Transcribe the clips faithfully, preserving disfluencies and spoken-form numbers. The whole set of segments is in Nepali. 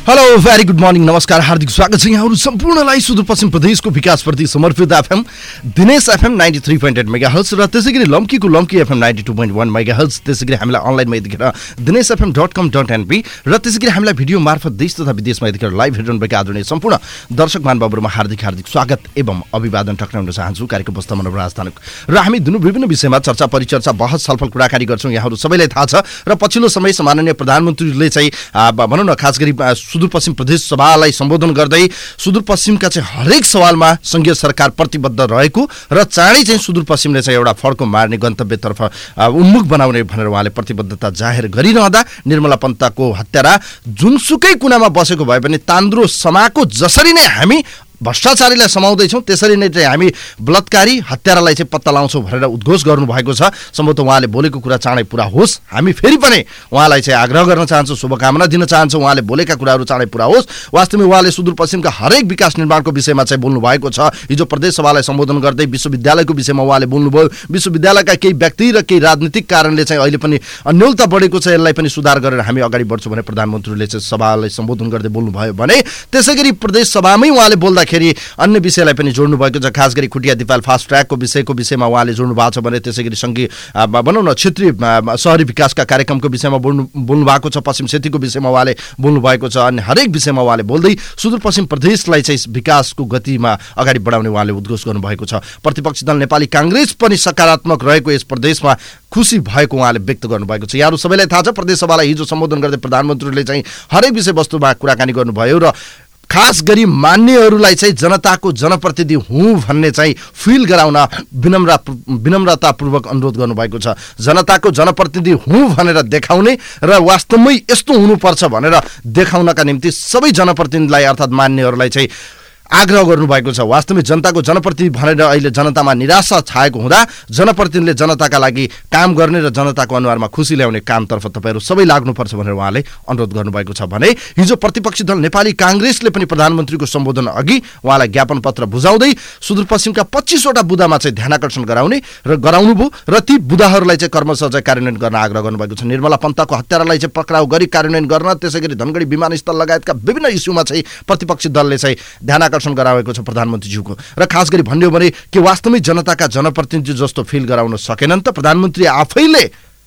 हेलो भेरी गुड मर्निङ नमस्कार हार्दिक स्वागत छ यहाँहरू सम्पूर्णलाई सुदूरपश्चिम प्रदेशको विकासप्रति समर्पित FM Dinesh FM ninety three point eight megahertz र त्यसै गरी लम्कीको Lamki FM ninety two point one megahertz त्यसै गरी हामीलाई अनलाइनमा यतिखेर Dinesh FM dot com dot NP र त्यसै गरी हामीलाई भिडियो मार्फत देश तथा विदेशमा यतिखेर लाइभ हेरिरहनुभएका आदरणीय सम्पूर्ण दर्शक महानुभावहरूमा हार्दिक हार्दिक स्वागत एवं अभिवादन टक्राउन चाहन्छु। कार्यक्रम वस्तुमा राजधानी र हामी दुनु विभिन्न विषयमा चर्चा परिचर्चा बहस छलफल कुराकानी गर्छौँ। यहाँहरू सबैलाई थाहा छ र पछिल्लो समय माननीय प्रधानमन्त्रीले चाहिँ भनौँ न खास गरी सुदूरपश्चिम प्रदेश सभालाई सम्बोधन गर्दै सुदूरपश्चिमका चाहिँ हरेक सवालमा संघीय सरकार प्रतिबद्ध रहेको र चाँडै चाहिँ सुदूरपश्चिमले चाहिँ एउटा फड्को मार्ने गन्तव्यतर्फ उन्मुख बनाउने भनेर उहाँले प्रतिबद्धता जाहेर गरिरहँदा निर्मला पन्तको हत्यारा जुनसुकै कुनामा बसेको भए पनि तान्द्रो समाको जसरी नै हामी भ्रष्टाचारीलाई समाउँदैछौँ त्यसरी नै चाहिँ हामी बलात्कारी हत्यारालाई चाहिँ पत्ता लगाउँछौँ भनेर उद्घोष गर्नुभएको छ। सम्भवतः उहाँले बोलेको कुरा चाँडै पुरा होस्। हामी फेरि पनि उहाँलाई चाहिँ आग्रह गर्न चाहन्छौँ, शुभकामना दिन चाहन्छौँ उहाँले बोलेका कुराहरू चाँडै पुरा होस्। वास्तवमै उहाँले सुदूरपश्चिमका हरेक विकास निर्माणको विषयमा चाहिँ बोल्नु भएको छ। हिजो प्रदेश सभालाई सम्बोधन गर्दै विश्वविद्यालयको विषयमा उहाँले बोल्नुभयो। विश्वविद्यालयका केही व्यक्ति र केही राजनीतिक कारणले चाहिँ अहिले पनि अन्योलता बढेको छ, यसलाई पनि सुधार गरेर हामी अगाडि बढ्छौँ भने प्रधानमन्त्रीले चाहिँ सभालाई सम्बोधन गर्दै बोल्नुभयो भने त्यसै गरी प्रदेश सभामै उहाँले बोल्दा खेरि अन्य विषयलाई पनि जोड्नु भएको छ। खास गरी खुटिया दिपाल फास्ट ट्र्याकको विषयको विषयमा उहाँले जोड्नु भएको छ भने त्यसै गरी सङ्घीय भनौँ न क्षेत्रीय सहरी विकासका कार्यक्रमको विषयमा बोल्नु बोल्नु भएको छ। पश्चिम क्षेत्रको विषयमा उहाँले बोल्नु भएको छ। अन्य हरेक विषयमा उहाँले बोल्दै सुदूरपश्चिम प्रदेशलाई चाहिँ विकासको गतिमा अगाडि बढाउने उहाँले उद्घोष गर्नुभएको छ। प्रतिपक्षी दल नेपाली काङ्ग्रेस पनि सकारात्मक रहेको यस प्रदेशमा खुसी भएको उहाँले व्यक्त गर्नुभएको छ। यहाँहरू सबैलाई थाहा छ प्रदेश सभालाई हिजो सम्बोधन गर्दै प्रधानमन्त्रीले चाहिँ हरेक विषयवस्तुमा कुराकानी गर्नुभयो र खास गरी मान्यहरूलाई चाहिँ जनताको जनप्रतिनिधि हुँ भन्ने चाहिँ फिल गराउन विनम्र विनम्रतापूर्वक अनुरोध गर्नुभएको छ। जनताको जनप्रतिनिधि हुँ भनेर देखाउने र वास्तवमै यस्तो हुनुपर्छ भनेर देखाउनका निम्ति सबै जनप्रतिनिधिलाई अर्थात् मान्यहरूलाई चाहिँ आग्रह गर्नुभएको छ। वास्तवमै जनताको जनप्रतिनिधि भनेर अहिले जनतामा निराशा छाएको हुँदा जनप्रतिनिधिले जनताका लागि काम गर्ने र जनताको अनुहारमा खुसी ल्याउने कामतर्फ तपाईँहरू सबै लाग्नुपर्छ भनेर उहाँले अनुरोध गर्नुभएको छ। भने हिजो प्रतिपक्षी दल नेपाली काङ्ग्रेसले पनि प्रधानमन्त्रीको सम्बोधन अघि उहाँलाई ज्ञापन पत्र बुझाउँदै सुदूरपश्चिमका पच्चिसवटा बुदामा चाहिँ ध्यानाकर्षण गराउने र गराउनुभयो र ती बुदाहरूलाई चाहिँ कर्मशः चाहिँ कार्यान्वयन गर्न आग्रह गर्नुभएको छ। निर्मला पन्तको हत्यारालाई चाहिँ पक्राउ गरी कार्यान्वयन गर्न त्यसै गरी धनगढी विमानस्थल लगायतका विभिन्न इस्युमा चाहिँ प्रतिपक्षी दलले चाहिँ ध्यानाकर्षण गराएको छ प्रधानमन्त्रीज्यूको। र खास गरी भन्यो भने के वास्तवमै जनताका जनप्रतिनिधि जस्तो फिल गराउन सकेनन् त प्रधानमन्त्री आफैले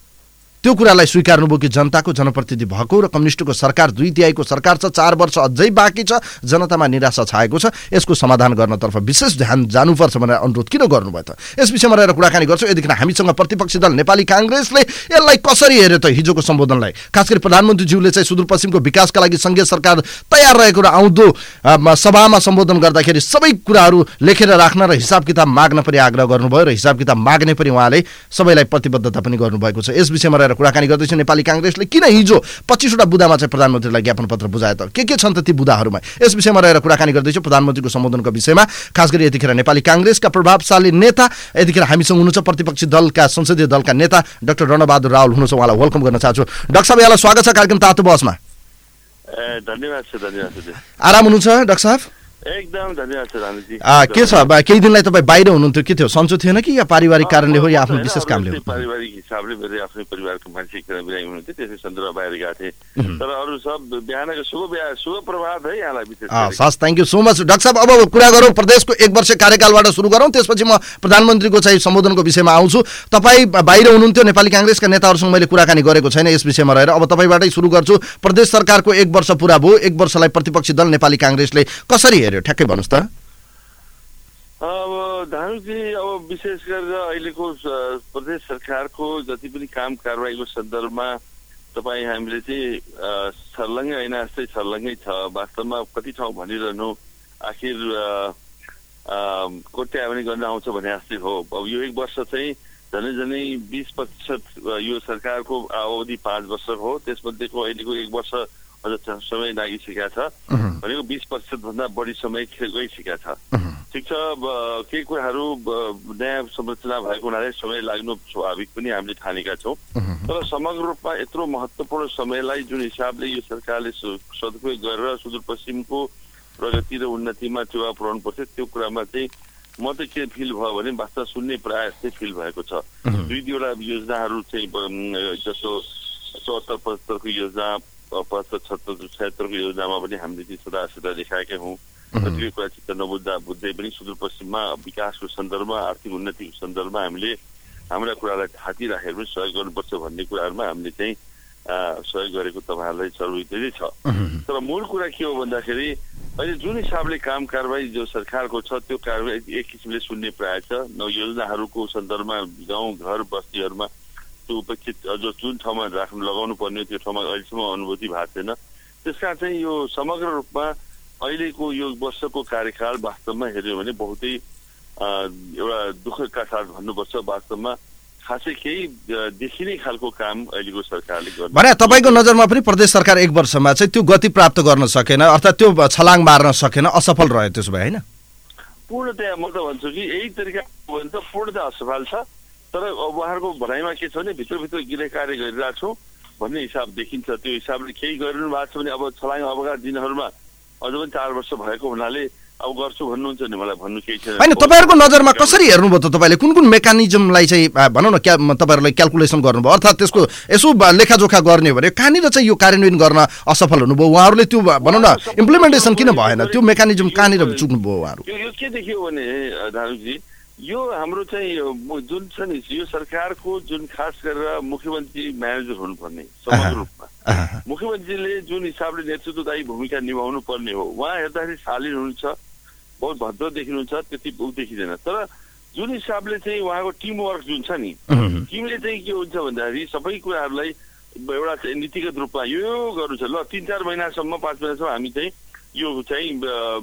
त्यो कुरालाई स्वीकार्नुभयो कि जनताको जनप्रतिनिधि भएको र कम्युनिस्टको सरकार दुई तिहाईको सरकार छ, चार वर्ष अझै बाँकी छ, जनतामा निराशा छाएको छ, यसको समाधान गर्नतर्फ विशेष ध्यान जानुपर्छ भनेर अनुरोध किन गर्नुभयो त? यस विषयमा रहेर कुराकानी गर्छौँ। यतिखेर हामीसँग प्रतिपक्षी दल नेपाली काङ्ग्रेसले यसलाई कसरी हेर्यो त हिजोको सम्बोधनलाई? खास गरी प्रधानमन्त्रीज्यूले चाहिँ सुदूरपश्चिमको विकासका लागि सङ्घीय सरकार तयार रहेको र आउँदो सभामा सम्बोधन गर्दाखेरि सबै कुराहरू लेखेर राख्न र हिसाब किताब माग्न पनि आग्रह गर्नुभयो र हिसाब किताब माग्ने पनि उहाँले सबैलाई प्रतिबद्धता पनि गर्नुभएको छ। यस विषयमा कुराकानी गर्दैछ नेपाली काङ्ग्रेसले किन हिजो पच्चिसवटा बुदामा चाहिँ प्रधानमन्त्रीलाई ज्ञापन पत्र बुझाए त? के के छन् त ती बुदाहरूमा? यस विषयमा रहेर कुराकानी गर्दैछु प्रधानमन्त्रीको सम्बोधनको विषयमा। खास गरी यतिखेर नेपाली काङ्ग्रेसका प्रभावशाली नेता यतिखेर हामीसँग हुनुहुन्छ प्रतिपक्षी दलका संसदीय दलका नेता डाक्टर रणबहादुर रावल हुनुहुन्छ। उहाँलाई वेलकम गर्न चाहन्छु। डाक्टर साहब यहाँलाई स्वागत छ कार्यक्रम तातो बहसमा। धन्यवाद छ धन्यवाद छ। आराम हुनुहुन्छ डाक्टर साहब? एकदम धन्यवाद छ रानुजी। के छ केही दिनलाई तपाईँ बाहिर हुनुहुन्थ्यो, के थियो सन्चो थिएन कि या पारिवारिक कारणले हो या आफ्नो विशेष कामले हो? पारिवारिक हिसाबले मेरो आफ्नै परिवारको मान्छे एकजना बिरामी हुनुहुन्थ्यो, त्यसै सन्दर्भ बाहिर गएको थिएँ। तर अरू सब बिहानको शुभ शुभ प्रभात है यहाँलाई विशेष। हस् thank you so much doctor साहब। अब कुरा गरौँ प्रदेशको एक वर्ष कार्यकालबाट सुरु गरौँ, त्यसपछि म प्रधानमन्त्रीको चाहिँ सम्बोधनको विषयमा आउँछु। तपाईँ बाहिर हुनुहुन्थ्यो, नेपाली काङ्ग्रेसका नेताहरूसँग मैले कुराकानी गरेको छैन यस विषयमा रहेर। अब तपाईँबाटै सुरु गर्छु। प्रदेश सरकारको एक वर्ष पुरा भयो, एक वर्षलाई प्रतिपक्षी दल नेपाली काङ्ग्रेसले कसरी हेऱ्यो ठ्याक्कै भन्नुहोस् त? अब धानुजी अब विशेष गरेर अहिलेको प्रदेश सरकारको जति पनि काम कारवाहीको सन्दर्भमा तपाईँ हामीले चाहिँ छर्लङ्गै होइन जस्तै छर्लङ्गै छ। वास्तवमा कति ठाउँ भनिरहनु आखिर कोट्याउने गर्न आउँछ भने जस्तै हो। अब यो एक वर्ष चाहिँ झनै झनै बिस प्रतिशत यो सरकारको अवधि पाँच वर्षको हो, त्यसमध्येको अहिलेको एक वर्ष अझ समय लागिसकेका छ भनेको बिस प्रतिशत भन्दा बढी समय गइसकेका छ। ठिक छ, केही कुराहरू नयाँ संरचना भएको हुनाले समय लाग्नु स्वाभाविक पनि हामीले ठानेका छौँ। तर समग्र रूपमा यत्रो महत्त्वपूर्ण समयलाई जुन हिसाबले यो सरकारले सदुपयोग गरेर सुदूरपश्चिमको प्रगति र उन्नतिमा टेवा पुर्याउनु पर्थ्यो त्यो कुरामा चाहिँ म त के फिल भयो भने वास्तव सुन्ने प्राय यस्तै फिल भएको छ। दुई दुईवटा योजनाहरू चाहिँ जस्तो चौहत्तर पचहत्तरको योजना पचहत्तर छत्तर छयत्तरको योजनामा पनि हामीले ती सदा सदा देखाएकै हौँ। कतिपय कुरा चित्त नबुझ्दा बुझ्दै पनि सुदूरपश्चिममा विकासको सन्दर्भमा आर्थिक उन्नतिको सन्दर्भमा हामीले हाम्रा कुरालाई थाती राखेर पनि सहयोग गर्नुपर्छ भन्ने कुराहरूमा हामीले चाहिँ सहयोग गरेको तपाईँहरूलाई सर्वहित नै छ। तर मूल कुरा के हो भन्दाखेरि अहिले जुन हिसाबले काम कारबाही जो सरकारको छ त्यो कारबाही एक किसिमले सुन्ने प्राय छ। न योजनाहरूको सन्दर्भमा गाउँ घर बस्तीहरूमा त्यो उपेक्षित जो जुन ठाउँमा राख्नु लगाउनु पर्ने त्यो ठाउँमा अहिलेसम्म अनुभूति भएको छैन। त्यसका चाहिँ यो समग्र रूपमा अहिलेको यो वर्षको कार्यकाल वास्तवमा हेऱ्यो भने बहुतै एउटा दुःखका साथ भन्नुपर्छ। वास्तवमा खासै केही देखिने खालको काम अहिलेको सरकारले गर्छ। भने तपाईँको नजरमा पनि प्रदेश सरकार एक वर्षमा चाहिँ त्यो गति प्राप्त गर्न सकेन, अर्थात् त्यो छलाङ मार्न सकेन, असफल रह्यो त्यसो भए होइन? पूर्णतया म त भन्छु कि यही तरिका हो भने त पूर्णतया असफल छ। तर उहाँहरूको भनाइमा के छ भने भित्रभित्र गृह कार्य गरिरहेको छौँ भन्ने हिसाब देखिन्छ। त्यो हिसाबले केही गरिरहनु भएको छ भने अब छलाङ अबका दिनहरूमा अझ पनि चार वर्ष भएको हुनाले अब गर्छु भन्नुहुन्छ नि, मलाई भन्नु केही छैन। होइन, तपाईँहरूको नजरमा कसरी हेर्नुभयो त? तपाईँले कुन कुन मेकानिजमलाई चाहिँ भनौँ न क्या तपाईँहरूले क्यालकुलेसन गर्नुभयो, अर्थात् त्यसको यसो लेखाजोखा गर्ने हो भने कहाँनिर चाहिँ यो कार्यान्वयन गर्न असफल हुनुभयो उहाँहरूले? त्यो भनौँ न इम्प्लिमेन्टेसन किन भएन? त्यो मेकानिजम कहाँनिर चुक्नुभयो उहाँहरू? यो के देखियो भने धानुजी, यो हाम्रो चाहिँ जुन छ नि यो सरकारको जुन खास गरेर मुख्यमन्त्री म्यानेजर हुनुपर्ने समग्र रूपमा मुख्यमन्त्रीले जुन हिसाबले नेतृत्वदायी भूमिका निभाउनु पर्ने हो, उहाँ हेर्दाखेरि शालीन हुनुहुन्छ, बहुत भद्र देखिनुहुन्छ, त्यति ऊ देखिँदैन। तर जुन हिसाबले चाहिँ उहाँको टिमवर्क जुन छ नि, टिमले चाहिँ के हुन्छ भन्दाखेरि सबै कुराहरूलाई एउटा चाहिँ नीतिगत रूपमा यो गर्नु छ। ल तिन चार महिनासम्म पाँच महिनासम्म हामी चाहिँ यो चाहिँ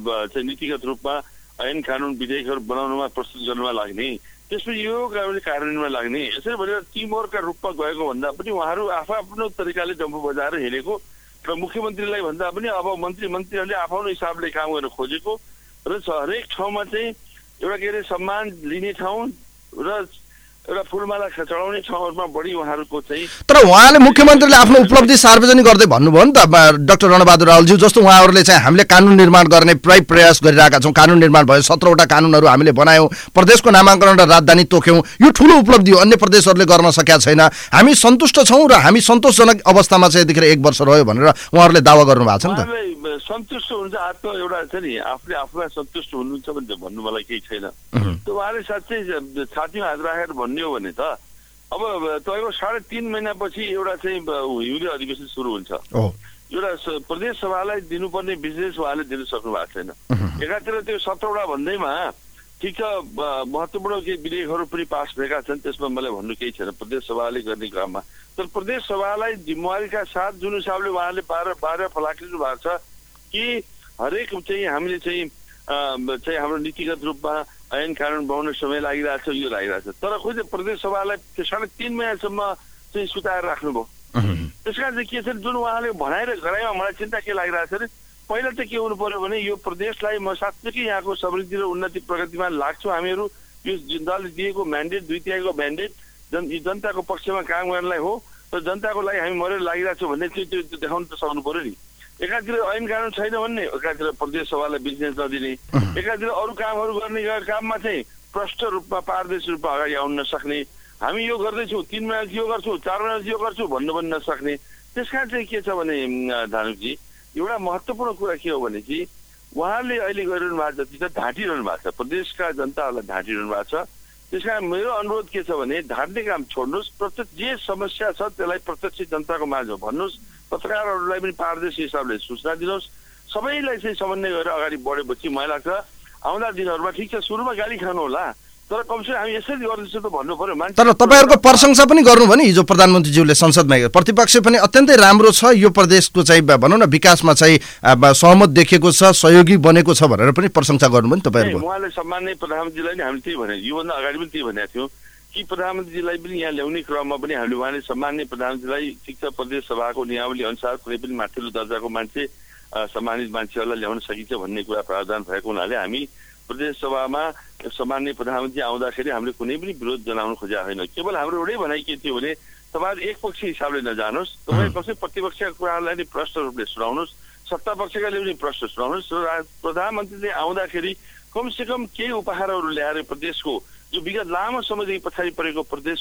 नीतिगत रूपमा ऐन कानुन विधेयकहरू बनाउनुमा प्रस्तुत गर्नुमा लाग्ने, त्यसपछि यो कार्यान्वयनमा लाग्ने, यसरी भनेर टिमवर्कका रूपमा गएको भन्दा पनि उहाँहरू आफ्नो तरिकाले डम्फु बजाएर हिँडेको र मुख्यमन्त्रीलाई भन्दा पनि अब मन्त्री मन्त्रीहरूले आफ्नो हिसाबले काम गर्न खोजेको र हरेक ठाउँमा चाहिँ एउटा के अरे सम्मान लिने ठाउँ र एउटा फुलमाला चढाउने ठाउँहरूमा बढी उहाँहरूको चाहिँ। तर उहाँले मुख्यमन्त्रीले आफ्नो उपलब्धि सार्वजनिक गर्दै भन्नुभयो नि त डाक्टर रणबहादुर रावलज्यू, जस्तो उहाँहरूले चाहिँ हामीले कानुन निर्माण गर्ने प्राय प्रयास गरिरहेका छौँ, कानुन निर्माण भयो, सत्रवटा कानुनहरू हामीले बनायौँ, प्रदेशको नामाङ्करण र राजधानी तोक्यौँ, यो ठुलो उपलब्धि हो, अन्य प्रदेशहरूले गर्न सकेका छैन, हामी सन्तुष्ट छौँ र हामी सन्तोषजनक अवस्थामा चाहिँ यतिखेर एक वर्ष रह्यो भनेर उहाँहरूले दावा गर्नुभएको छ नि त। सन्तुष्ट हुन्छ आत्म एउटा छ नि आफूले आफूलाई सन्तुष्ट हुनुहुन्छ भने भन्नु मलाई केही छैन। त्यो उहाँले साँच्चै छातीमा हात राखेर भन्ने हो भने त अब तपाईँको साढे तिन महिनापछि एउटा चाहिँ हिउँदे अधिवेशन सुरु हुन्छ। एउटा प्रदेश सभालाई दिनुपर्ने बिजनेस उहाँले दिन सक्नु भएको छैन। एकातिर त्यो सत्रवटा भन्दैमा ठिक छ महत्त्वपूर्ण केही विधेयकहरू पनि पास भएका छन्, त्यसमा मलाई भन्नु केही छैन प्रदेश सभाले गर्ने काममा। तर प्रदेश सभालाई जिम्मेवारीका साथ जुन हिसाबले उहाँले बाह्र बाह्र फलाक्लिनु भएको छ कि हरेक चाहिँ हामीले चाहिँ चाहिँ हाम्रो नीतिगत रूपमा ऐन कानुन बनाउन समय लागिरहेको छ, यो लागिरहेको छ। तर खोइ प्रदेश सभालाई साढे तिन महिनासम्म चाहिँ सुताएर राख्नुभयो। त्यस कारण चाहिँ के छ जुन उहाँले भनाएर गराइमा मलाई चिन्ता के लागिरहेको छ भने पहिला त के हुनु पर्यो भने यो प्रदेशलाई म साँच्चै यहाँको समृद्धि र उन्नति प्रगतिमा लाग्छौँ हामीहरू, यो जनताले दिएको म्यान्डेट दुई तिहाईको म्यान्डेट जन जनताको पक्षमा काम गर्नलाई हो र जनताको लागि हामी मरेर लागिरहेको छौँ भन्ने त्यो त्यो देखाउनु त सक्नु पर्यो नि। एकातिर ऐन कानुन छैन भन्ने, एकातिर प्रदेश सभालाई बिजनेस नदिने, एकातिर अरू कामहरू गर्ने काममा चाहिँ प्रष्ट रूपमा पारदर्शी रूपमा अगाडि आउन नसक्ने, हामी यो गर्दैछौँ तीन महिना यो गर्छौँ चार महिना यो गर्छौँ भन्नु पनि नसक्ने। त्यस कारण चाहिँ के छ भने धानुजी एउटा महत्त्वपूर्ण कुरा के हो भने कि उहाँले अहिले गरिरहनु भएको जति त ढाँटिरहनु भएको छ, प्रदेशका जनताहरूलाई ढाँटिरहनु भएको छ। त्यस कारण मेरो अनुरोध के छ भने ढाँट्ने काम छोड्नुहोस्, प्रत्यक्ष जे समस्या छ त्यसलाई प्रत्यक्ष जनताको माझमा भन्नुहोस्, पत्रकारहरूलाई पनि पारदर्शी हिसाबले सूचना दिनुहोस्, सबैलाई चाहिँ समन्वय गरेर अगाडि बढेपछि मलाई लाग्छ आउँदा दिनहरूमा ठिक छ सुरुमा गाली खानु होला तर कमसे हामी यसरी गर्दैछौँ त भन्नु पर्यो। तर तपाईँहरूको प्रशंसा पनि गर्नुभयो नि हिजो प्रधानमन्त्रीज्यूले संसदमा, प्रतिपक्ष पनि अत्यन्तै राम्रो छ, यो प्रदेशको चाहिँ भनौँ न विकासमा चाहिँ सहमत देखेको छ, सहयोगी बनेको छ भनेर पनि प्रशंसा गर्नुभयो नि तपाईँहरूको। उहाँले सम्माननीय प्रधानमन्त्रीलाई नि हामीले त्यही भने योभन्दा अगाडि पनि त्यही भनेको थियौँ कि प्रधानमन्त्रीलाई पनि यहाँ ल्याउने क्रममा पनि हामीले उहाँले सम्माननीय प्रधानमन्त्रीलाई ठिक छ प्रदेश सभाको नियमावली अनुसार कुनै पनि माथिल्लो दर्जाको मान्छे सम्मानित मान्छेहरूलाई ल्याउन सकिन्छ भन्ने कुरा प्रावधान भएको हुनाले हामी प्रदेश सभामा सम्माननीय प्रधानमन्त्री आउँदाखेरि हामीले कुनै पनि विरोध जनाउन खोजेका होइन। केवल हाम्रो एउटै भनाइ के थियो भने तपाईँहरू एकपक्षी हिसाबले नजानुहोस्, तपाईँ कसै प्रतिपक्षका कुराहरूलाई नि प्रष्ट रूपले सुनाउनुहोस्, सत्ता पक्षकाले पनि प्रश्न सुनाउनुहोस् र प्रधानमन्त्रीले आउँदाखेरि कमसेकम केही उपहारहरू ल्याएर प्रदेशको जो विगत लामो समयदेखि पछाडि परेको प्रदेशको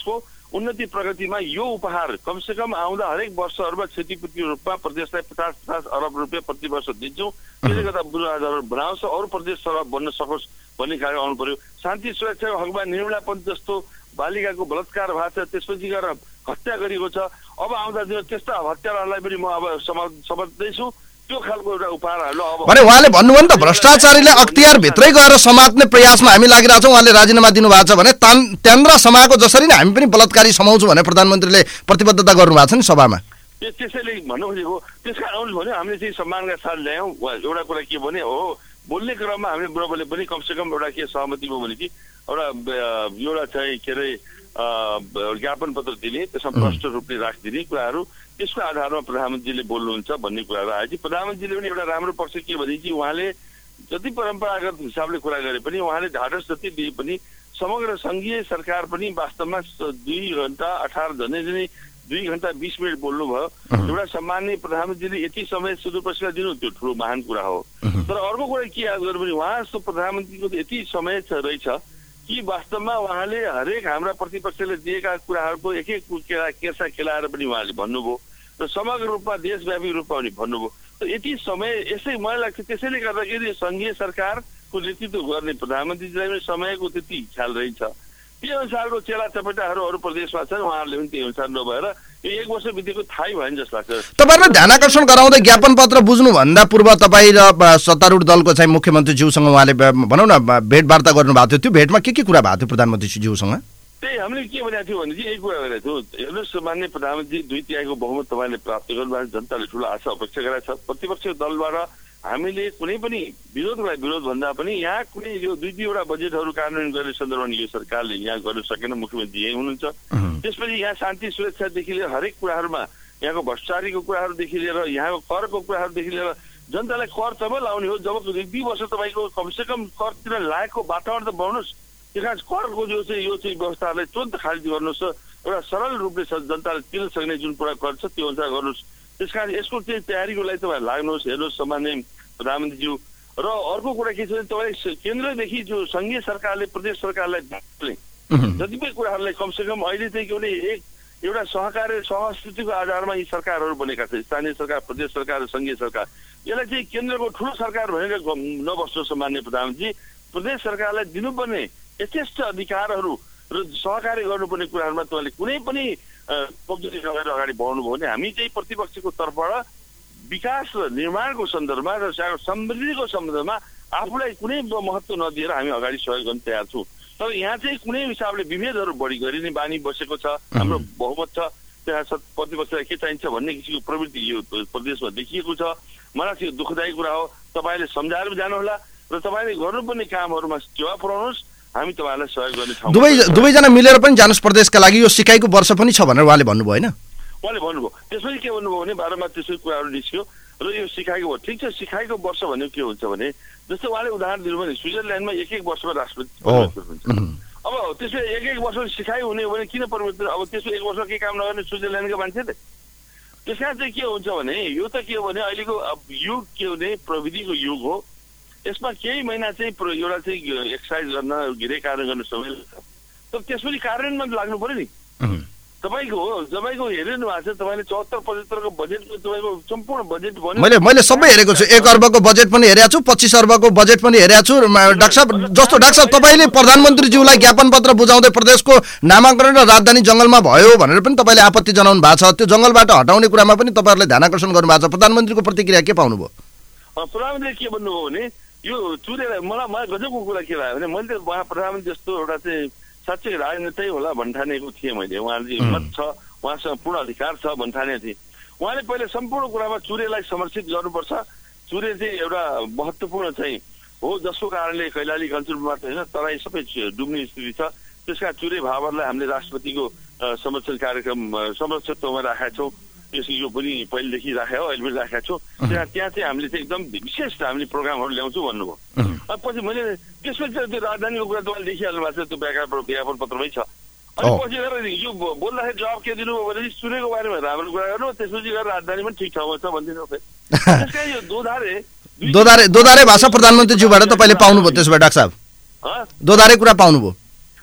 उन्नति प्रगतिमा यो उपहार कमसेकम आउँदा हरेक वर्षहरूमा क्षतिपूर्तिको रूपमा प्रदेशलाई पचास पचास अरब रुपियाँ प्रति वर्ष दिन्छौँ। त्यसले गर्दा बुढाहरू बनाउँछ, अरू प्रदेश सरह बन्न सकोस् भन्ने कार्य आउनु पर्यो। शान्ति सुरक्षाको हकमा निर्मला पन्त जस्तो बालिकाको बलात्कार भएको छ, त्यसपछि गएर हत्या गरिएको छ। अब आउँदा दिन त्यस्ता हत्याराहरूलाई पनि म अब समझ्दैछु। त्यो खालको एउटा उपहारहरू अब भने उहाँले भन्नुभयो नि त भ्रष्टाचारीले अख्तियार भित्रै गएर समात्ने प्रयासमा हामी लागिरहेका छौँ। उहाँले राजीनामा दिनुभएको छ भने त्यन्द्र समाएको जसरी नै हामी पनि बलात्कारी समाउँछौँ भने प्रधानमन्त्रीले प्रतिबद्धता गर्नुभएको छ नि सभामा। त्यसैले भन्नु खोजेको त्यसका आउनु भन्यो हामीले चाहिँ सम्मानका साथ ल्यायौँ। एउटा कुरा के भने हो बोल्ने क्रममा हामीले बुढाबुढीले पनि कमसेकम एउटा के सहमति भयो भने कि एउटा एउटा चाहिँ के अरे ज्ञापन पत्र दिने, त्यसमा प्रष्ट रूपले राखिदिने कुराहरू, त्यसको आधारमा प्रधानमन्त्रीले बोल्नुहुन्छ भन्ने कुराहरू आयो कि प्रधानमन्त्रीले पनि एउटा राम्रो पक्ष के भने कि उहाँले जति परम्परागत हिसाबले कुरा गरे पनि उहाँले ढाडस जति दिए पनि समग्र सङ्घीय सरकार पनि वास्तवमा दुई घन्टा अठार झन्डै झन्डै दुई घन्टा बिस मिनट बोल्नुभयो। एउटा सामान्य प्रधानमन्त्रीले यति समय सुदूरपश्चिमलाई दिनु त्यो ठुलो महान कुरा हो। तर अर्को कुरा के याद गर्नु भने उहाँ जस्तो प्रधानमन्त्रीको यति समय रहेछ कि वास्तवमा उहाँले हरेक हाम्रा प्रतिपक्षले दिएका कुराहरूको एक एक केला केर्सा केलाएर पनि उहाँले भन्नुभयो र समग्र रूपमा देशव्यापी रूपमा पनि भन्नुभयो। त यति समय यसै मलाई लाग्छ त्यसैले गर्दाखेरि सङ्घीय सरकारको नेतृत्व गर्ने प्रधानमन्त्रीजीलाई पनि समयको त्यति ख्याल रहन्छ। त्यही अनुसारको चेला चपेटाहरू अरू प्रदेशमा छन्, उहाँहरूले पनि त्यही अनुसार नभएर यो एक वर्ष बितेको थाहै भएन जस्तो लाग्छ। तपाईँहरूले ध्यान आकर्षण गराउँदै ज्ञापन पत्र बुझ्नुभन्दा पूर्व तपाईँ र सत्तारूढ दलको चाहिँ मुख्यमन्त्रीज्यूसँग उहाँले भनौँ न भेटवार्ता गर्नुभएको थियो। त्यो भेटमा के के कुरा भएको थियो प्रधानमन्त्रीज्यूसँग? त्यही हामीले के भनेको थियो भने चाहिँ यही कुरा गरेको थियो। हेर्नुहोस् मान्य प्रधानमन्त्री दुई तिहाईको बहुमत तपाईँले प्राप्त गर्नुभएको, जनताले ठुलो आशा अपेक्षा गरेको छ। प्रतिपक्ष दलबाट हामीले कुनै पनि विरोधलाई विरोध भन्दा पनि यहाँ कुनै यो दुई दुईवटा बजेटहरू कार्यान्वयन गर्ने सन्दर्भमा यो सरकारले यहाँ गर्न सकेन, मुख्यमन्त्री यही हुनुहुन्छ। त्यसपछि यहाँ शान्ति सुरक्षादेखि लिएर हरेक कुराहरूमा यहाँको भ्रष्टाचारीको कुराहरूदेखि लिएर यहाँको करको कुराहरूदेखि लिएर जनतालाई कर तब लाउने हो जब दुई वर्ष तपाईँको कमसेकम करतिर लागेको वातावरण त बनाउनुहोस्। त्यस करको जो चाहिँ यो चाहिँ व्यवस्थालाई तुरन्त खारिज गर्नुहोस् र एउटा सरल रूपले जनताले तिर्न सक्ने जुन कुरा कर छ त्यो अनुसार गर्नुहोस्। त्यस कारण यसको चाहिँ तयारीको लागि तपाईँ लाग्नुहोस्। हेर्नुहोस् सामान्य प्रधानमन्त्रीज्यू र अर्को कुरा के छ भने तपाईँ केन्द्रदेखि जो सङ्घीय सरकारले प्रदेश सरकारलाई जतिपय कुराहरूलाई कमसेकम अहिले चाहिँ के भने एक एउटा सहकारी सहस्थितिको आधारमा यी सरकारहरू बनेका छन्, स्थानीय सरकार, प्रदेश सरकार र सङ्घीय सरकार। यसलाई चाहिँ केन्द्रको ठुलो सरकार भनेर नबस्नुहोस् सामान्य प्रधानमन्त्री। प्रदेश सरकारलाई दिनुपर्ने यथेष्ट अधिकारहरू र सहकारी गर्नुपर्ने कुराहरूमा तपाईँले कुनै पनि कमजोरी नगरेर अगाडि बढाउनु भयो भने हामी चाहिँ प्रतिपक्षको तर्फबाट विकास र निर्माणको सन्दर्भमा र समृद्धिको सन्दर्भमा आफूलाई कुनै महत्त्व नदिएर हामी अगाडि सहयोग गर्न तयार छौँ। तर यहाँ चाहिँ कुनै हिसाबले विभेदहरू बढी गरिने बानी बसेको छ। हाम्रो बहुमत छ, त्यहाँ प्रतिपक्षलाई के चाहिन्छ भन्ने किसिमको प्रवृत्ति यो प्रदेशमा देखिएको छ। मलाई चाहिँ दुःखदायी कुरा हो। तपाईँले सम्झाएर जानुहोला र तपाईँले गर्नुपर्ने कामहरूमा टेवा पुऱ्याउनुहोस्। हामी तपाईँलाई सहयोग गर्ने ठाउँ दुवै दुवैजना मिलेर पनि जानुहोस् प्रदेशका लागि, यो सिकाइको वर्ष पनि छ भनेर उहाँले भन्नुभयो होइन? उहाँले भन्नुभयो। त्यसपछि के भन्नुभयो भने बाह्रमा त्यसै कुराहरू निस्क्यो र यो सिकाइको ठिक छ। सिकाइको वर्ष भनेको के हुन्छ भने जस्तो उहाँले उदाहरण दिनुभयो भने स्विजरल्यान्डमा एक एक वर्षमा राष्ट्रपति परिवर्तन हुन्छ। अब त्यसो एक एक वर्ष सिकाइ हुने हो भने किन परिवर्तन? अब त्यसो एक वर्ष केही काम नगर्ने स्विजरल्यान्डका मान्छेले। त्यस कारण चाहिँ के हुन्छ भने यो त के हो भने अहिलेको युग के हो भने प्रविधिको युग हो। यसमा केही महिना चाहिँ एउटा चाहिँ एक्सर्साइज गर्न गृह कार्य गर्न समय लाग्छ। तर त्यसपछि कार्यान्वयनमा लाग्नु पर्यो नि। तपाईँको तपाईँको हेरिनु भएको छ तपाईँले चौहत्तर पचहत्तरको बजेटको तपाईँको सम्पूर्ण बजेट भन्यो। मैले मैले सबै हेरेको छु। एक अर्बको बजेट पनि हेरेको छु, पच्चिस अर्बको बजेट पनि हेरेको छु। डाक्टर साहब जस्तो डाक्टर साहब तपाईँले प्रधानमन्त्रीज्यूलाई ज्ञापन पत्र बुझाउँदै प्रदेशको नामाकरण र राजधानी जङ्गलमा भयो भनेर पनि तपाईँले आपत्ति जनाउनु भएको छ। त्यो जङ्गलबाट हटाउने कुरामा पनि तपाईँहरूले ध्यान आकर्षण गर्नुभएको छ। प्रधानमन्त्रीको प्रतिक्रिया के पाउनुभयो? प्रधानमन्त्रीले के भन्नुभयो भने यो चुरेर मलाई मलाई गजबको कुरा के लाग्यो भने मैले त उहाँ प्रधानमन्त्री जस्तो एउटा चाहिँ साँच्चै राजनेतै होला भन्ठानेको थिएँ मैले। उहाँले हिम्मत छ, उहाँसँग पूर्ण अधिकार छ भन्ठाने थिएँ। उहाँले पहिले सम्पूर्ण कुरामा चुरेलाई समर्थित गर्नुपर्छ। चुरे चाहिँ एउटा महत्त्वपूर्ण चाहिँ हो जसको कारणले कैलाली कञ्चनपुरबाट होइन तराई सबै डुब्ने स्थिति छ। त्यसका चुरे भावरलाई हामीले राष्ट्रपतिको संरक्षण कार्यक्रम संरक्षकत्वमा राखेका छौँ। त्यसको यो पनि पहिलेदेखि राखेको अहिले पनि राखेका छौँ। त्यहाँ त्यहाँ चाहिँ हामीले चाहिँ एकदम विशेष हामीले प्रोग्रामहरू ल्याउँछौँ भन्नुभयो। पछि मैले त्यसपछि त्यो राजधानीको कुरा तपाईँले देखिहाल्नु भएको छ, त्यो व्यापार ज्ञापन पत्रमै छ। अनि पछि गएर यो बोल्दाखेरि जवाब के दिनुभयो भनेपछि सूर्यको बारेमा राम्रो कुरा गर्नु, त्यसपछि गएर राजधानी पनि ठिक ठाउँमा छ भनिदिनु। त्यसका यो दोधारे दोधारे दोधारे भाषा प्रधानमन्त्रीज्यूबाट तपाईँले पाउनुभयो त्यसो भए डाक्टर साहब? दोधारे कुरा पाउनुभयो?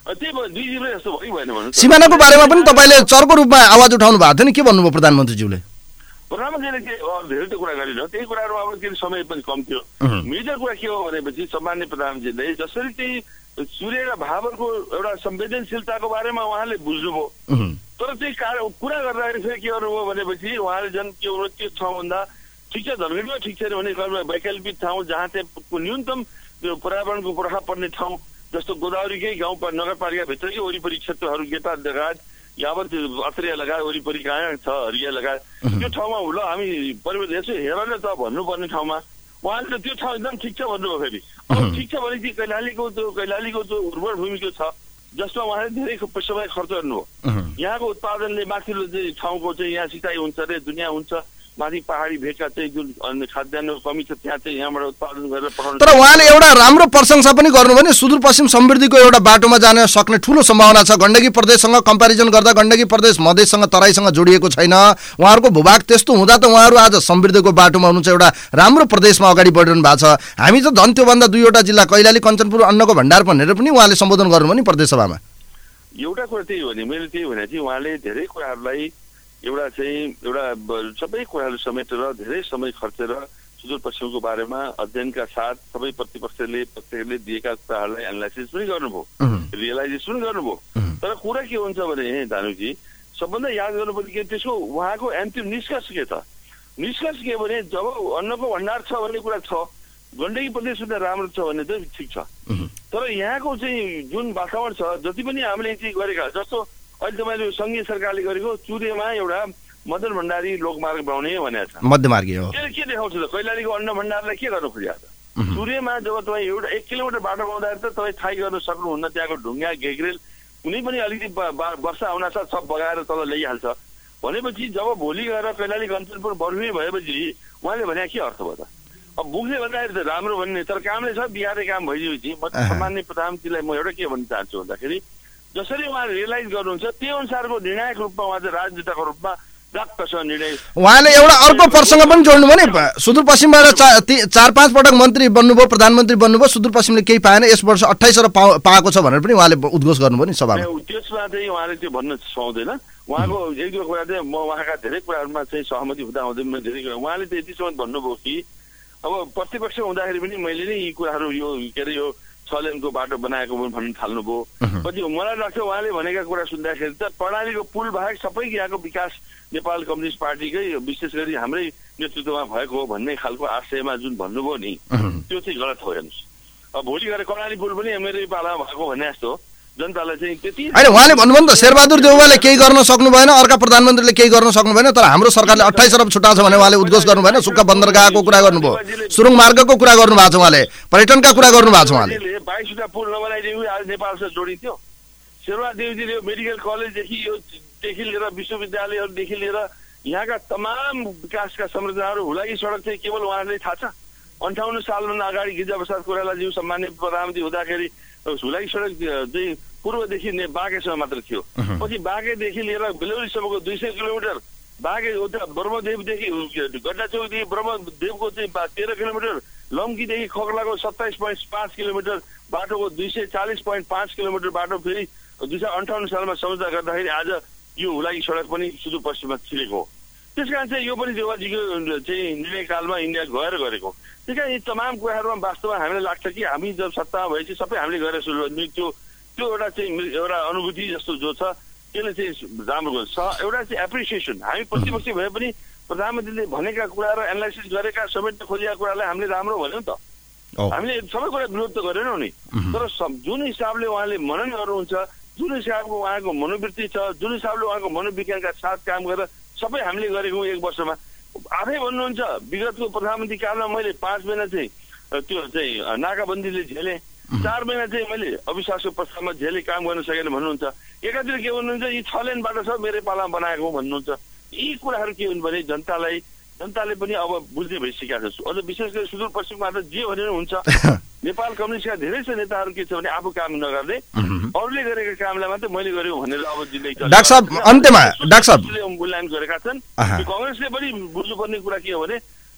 त्यही भयो दुई जिरो जस्तो भयो भएन भन्नु। सिमानाको बारेमा पनि तपाईँले चर्को रूपमा आवाज उठाउनु भएको थियो नि, के भन्नुभयो प्रधानमन्त्रीज्यूले? प्रधानमन्त्रीले के धेरै त कुरा गरेन, त्यही कुराहरू अब के समय पनि कम थियो। मेजर कुरा के हो भनेपछि सामान्य प्रधानमन्त्रीले जसरी चाहिँ सूर्य र भावरको एउटा संवेदनशीलताको बारेमा उहाँले बुझ्नुभयो, तर चाहिँ कुरा गर्दाखेरि फेरि के गर्नुभयो भनेपछि उहाँले झन् के हो त्यो ठाउँ भन्दा ठिक छ धनगढीमा ठिक छैन भने वैकल्पिक ठाउँ जहाँ चाहिँ न्यूनतम त्यो पर्यावरणको प्रभाव पर्ने ठाउँ जस्तो गोदावरीकै गाउँ नगरपालिकाभित्रकै वरिपरि क्षेत्रहरू गेटा लगायत यावत अत्रिया लगायत वरिपरि कहाँ छ हरिया लगायत त्यो ठाउँमा ल हामी परिवर्तन यसो हेर न त भन्नुपर्ने ठाउँमा उहाँले त त्यो ठाउँ एकदम ठिक छ भन्नुभयो। फेरि अब ठिक छ भने चाहिँ कैलालीको त्यो कैलालीको त्यो उर्वर भूमिको छ जसमा उहाँले धेरै समय खर्च गर्नुभयो। यहाँको उत्पादनले माथिल्लो चाहिँ ठाउँको चाहिँ यहाँ सिँचाइ हुन्छ अरे दुनियाँ हुन्छ, माथि पहाडी भेगका चाहिँ जुन खाद्यान्नको कमी छ त्यहाँ चाहिँ यहाँबाट उत्पादन गरेर पठाउनु। तर उहाँले एउटा राम्रो प्रशंसा पनि गर्नुभयो नि, सुदूरपश्चिम समृद्धिको एउटा बाटोमा जान सक्ने ठुलो सम्भावना छ। गण्डकी प्रदेशसँग कम्पेरिजन गर्दा गण्डकी प्रदेश मधेससँग तराईसँग जोडिएको छैन, उहाँहरूको भूभाग त्यस्तो हुँदा त उहाँहरू आज समृद्धिको बाटोमा हुनुहुन्छ, एउटा राम्रो प्रदेशमा अगाडि बढिरहनु भएको छ। हामी त झन् त्योभन्दा दुईवटा जिल्ला कैलाली कञ्चनपुर अन्नको भण्डार भनेर पनि उहाँले सम्बोधन गर्नुभयो नि प्रदेशसभामा। एउटा कुरा त्यही हो नि, मैले त्यही भने चाहिँ उहाँले धेरै कुराहरूलाई एउटा चाहिँ एउटा सबै कुराहरू समेटेर धेरै समय खर्चेर सुदूरपश्चिमको बारेमा अध्ययनका साथ सबै प्रतिपक्षले पक्षले दिएका कुराहरूलाई एनालाइसिस पनि गर्नुभयो, रियलाइजेस पनि गर्नुभयो। तर कुरा के हुन्छ भने दानुजी सबभन्दा याद गर्नुपर्ने के त्यसको उहाँको अन्तिम निष्कर्ष के छ? निष्कर्ष के भने जब अन्नको भण्डार छ भन्ने कुरा छ, गण्डकी प्रदेश सुधा राम्रो छ भने चाहिँ ठिक छ, तर यहाँको चाहिँ जुन वातावरण छ जति पनि हामीले चाहिँ गरेका जस्तो अहिले तपाईँले सङ्घीय सरकारले गरेको चुरेमा एउटा मदन भण्डारी लोकमार्ग बनाउने भनेको छ, मध्यमार्गी हो। के देखाउँछ त कैलालीको अन्न भण्डारलाई के गर्नु खोजेको छ? चुरेमा जब तपाईँ एउटा एक किलोमिटर बाटो बनाउँदाखेरि त तपाईँ थाहै गर्न सक्नुहुन्न त्यहाँको ढुङ्गा घेग्रेल कुनै पनि अलिकति वर्षा आउनासाथ सब बगाएर तल ल्याइहाल्छ भनेपछि जब भोलि गएर कैलाली कञ्चनपुर बर्फी भएपछि उहाँले भने के अर्थ भयो त? अब बुझ्ने भन्दाखेरि त राम्रो भन्ने, तर कामले छ बिहारै काम भइदिएपछि म सामान्य प्रधानमन्त्रीलाई म एउटा के भन्न चाहन्छु भन्दाखेरि जसरी उहाँले रियलाइज गर्नुहुन्छ त्यो अनुसारको निर्णायक रूपमा उहाँ चाहिँ राजनेताको रूपमा डाक्टरसँग निर्णय। उहाँले एउटा अर्को प्रसङ्ग पनि जोड्नुभयो नि, सुदूरपश्चिमबाट चार पाँच पटक मन्त्री बन्नुभयो, प्रधानमन्त्री बन्नुभयो, सुदूरपश्चिमले केही पाएन, यस वर्ष अट्ठाइसवटा पाएको छ भनेर पनि उहाँले उद्घोष गर्नुभयो नि सभामा। त्यसमा चाहिँ उहाँले त्यो भन्न सुहाउँदैन। उहाँको एक दुई कुरा चाहिँ म उहाँका धेरै कुराहरूमा चाहिँ सहमति हुँदा हुँदै म धेरै कुरा उहाँले चाहिँ यतिसम्म भन्नुभयो कि अब प्रतिपक्ष हुँदाखेरि पनि मैले नै यी कुराहरू यो के अरे यो छ लेनको बाटो बनाएको भन्न थाल्नुभयो। पछि मलाई लाग्छ उहाँले भनेका कुरा सुन्दाखेरि त प्रणालीको पुल बाहेक सबै यहाँको विकास नेपाल कम्युनिस्ट पार्टीकै विशेष गरी हाम्रै नेतृत्वमा भएको हो भन्ने खालको आशयमा जुन भन्नुभयो नि त्यो चाहिँ गलत हो। हेर्नुहोस् अब भोलि गएर कर्णाली पुल पनि मेरै पालामा भएको भन्ने जस्तो जनतालाई चाहिँ त्यति होइन। उहाँले भन्नुभयो नि त शेरबहादुर देउवाले केही गर्न सक्नु भएन, अर्का प्रधानमन्त्रीले केही गर्न सक्नु भएन, तर हाम्रो सरकारले अट्ठाइस अरब छुट्याएको छ भने उहाँले उद्घोष गर्नु भएन। सुक्खा बन्दरगाहको कुरा गर्नुभयो, सुरुङ मार्गको कुरा गर्नु भएको छ, उहाँले पर्यटनका कुरा गर्नु भएको छ। उहाँले बाइसवटा पुल नबनाइदिएको आज नेपालसँग जोडिन्थ्यो। शेरबहादुर देउजीले मेडिकल कलेजदेखि योदेखि लिएर विश्वविद्यालयहरूदेखि लिएर यहाँका तमाम विकासका संरचनाहरू हुलाकी सडक चाहिँ केवल उहाँहरूले थाहा छ। अन्ठाउन्न सालभन्दा अगाडि गिरिजा प्रसाद कोइरालाज्यू सम्मान्य प्रधानमन्त्री हुँदाखेरि हुलाकी सडक चाहिँ पूर्वदेखि बाँकेसम्म मात्र थियो। पछि बाँकेदेखि लिएर बेलौरीसम्मको दुई सय किलोमिटर, बाँके उता ब्रह्मदेवदेखि गड्डाचौकदेखि ब्रह्मदेवको चाहिँ तेह्र किलोमिटर, लम्कीदेखि खोकलाको सत्ताइस पोइन्ट पाँच किलोमिटर बाटोको दुई सय चालिस पोइन्ट पाँच किलोमिटर बाटो फेरि दुई सय अन्ठाउन्न सालमा सम्झौता गर्दाखेरि आज यो हुलाकी सडक पनि सुदूरपश्चिममा छिरेको हो। त्यस कारण चाहिँ यो पनि देउवाजीको चाहिँ निर्णयकालमा इन्डिया गएर गरेको। त्यस कारण यी तमाम कुराहरूमा वास्तवमा हामीलाई लाग्छ कि हामी जब सत्तामा भएपछि सबै हामीले गरेर सुरु त्यो त्यो एउटा चाहिँ एउटा अनुभूति जस्तो जो छ त्यसले चाहिँ राम्रो गर्छ। एउटा चाहिँ एप्रिसिएसन हामी प्रतिपक्षी भए पनि प्रधानमन्त्रीले भनेका कुरा र एनालाइसिस गरेका समेट्न खोजेका कुरालाई हामीले राम्रो भन्यौँ त, हामीले सबै कुरा विरोध त गरेनौँ नि। तर जुन हिसाबले उहाँले मनन गर्नुहुन्छ, जुन हिसाबको उहाँको मनोवृत्ति छ, जुन हिसाबले उहाँको मनोविज्ञानका साथ काम गरेर सबै हामीले गरेको एक वर्षमा आफै भन्नुहुन्छ विगतको प्रधानमन्त्री कालमा मैले पाँच महिना चाहिँ त्यो चाहिँ नाकाबन्दीले झेलेँ, चार महिना चाहिँ मैले अविश्वासको प्रस्तावमा झेले काम गर्न सकेन भन्नुहुन्छ। एकातिर के भन्नुहुन्छ यी छ लेन बाटो छ मेरै पालामा बनाएको भन्नुहुन्छ। यी कुराहरू के हुन् भने जनतालाई जनताले पनि अब बुझ्ने भइसकेको छ। अझ विशेष गरी सुदूरपश्चिममा त जे भने हुन्छ नेपाल कम्युनिस्टका धेरै छ नेताहरू के छ भने आफू काम नगर्दै अरूले गरेको कामलाई मात्रै मैले गरेँ भनेर अब जिल्लै डाक्टर साहब अन्त्यमा डाक्टर साहब मूल्याङ्कन गरेका छन्। कङ्ग्रेसले पनि बुझ्नुपर्ने कुरा के हो भने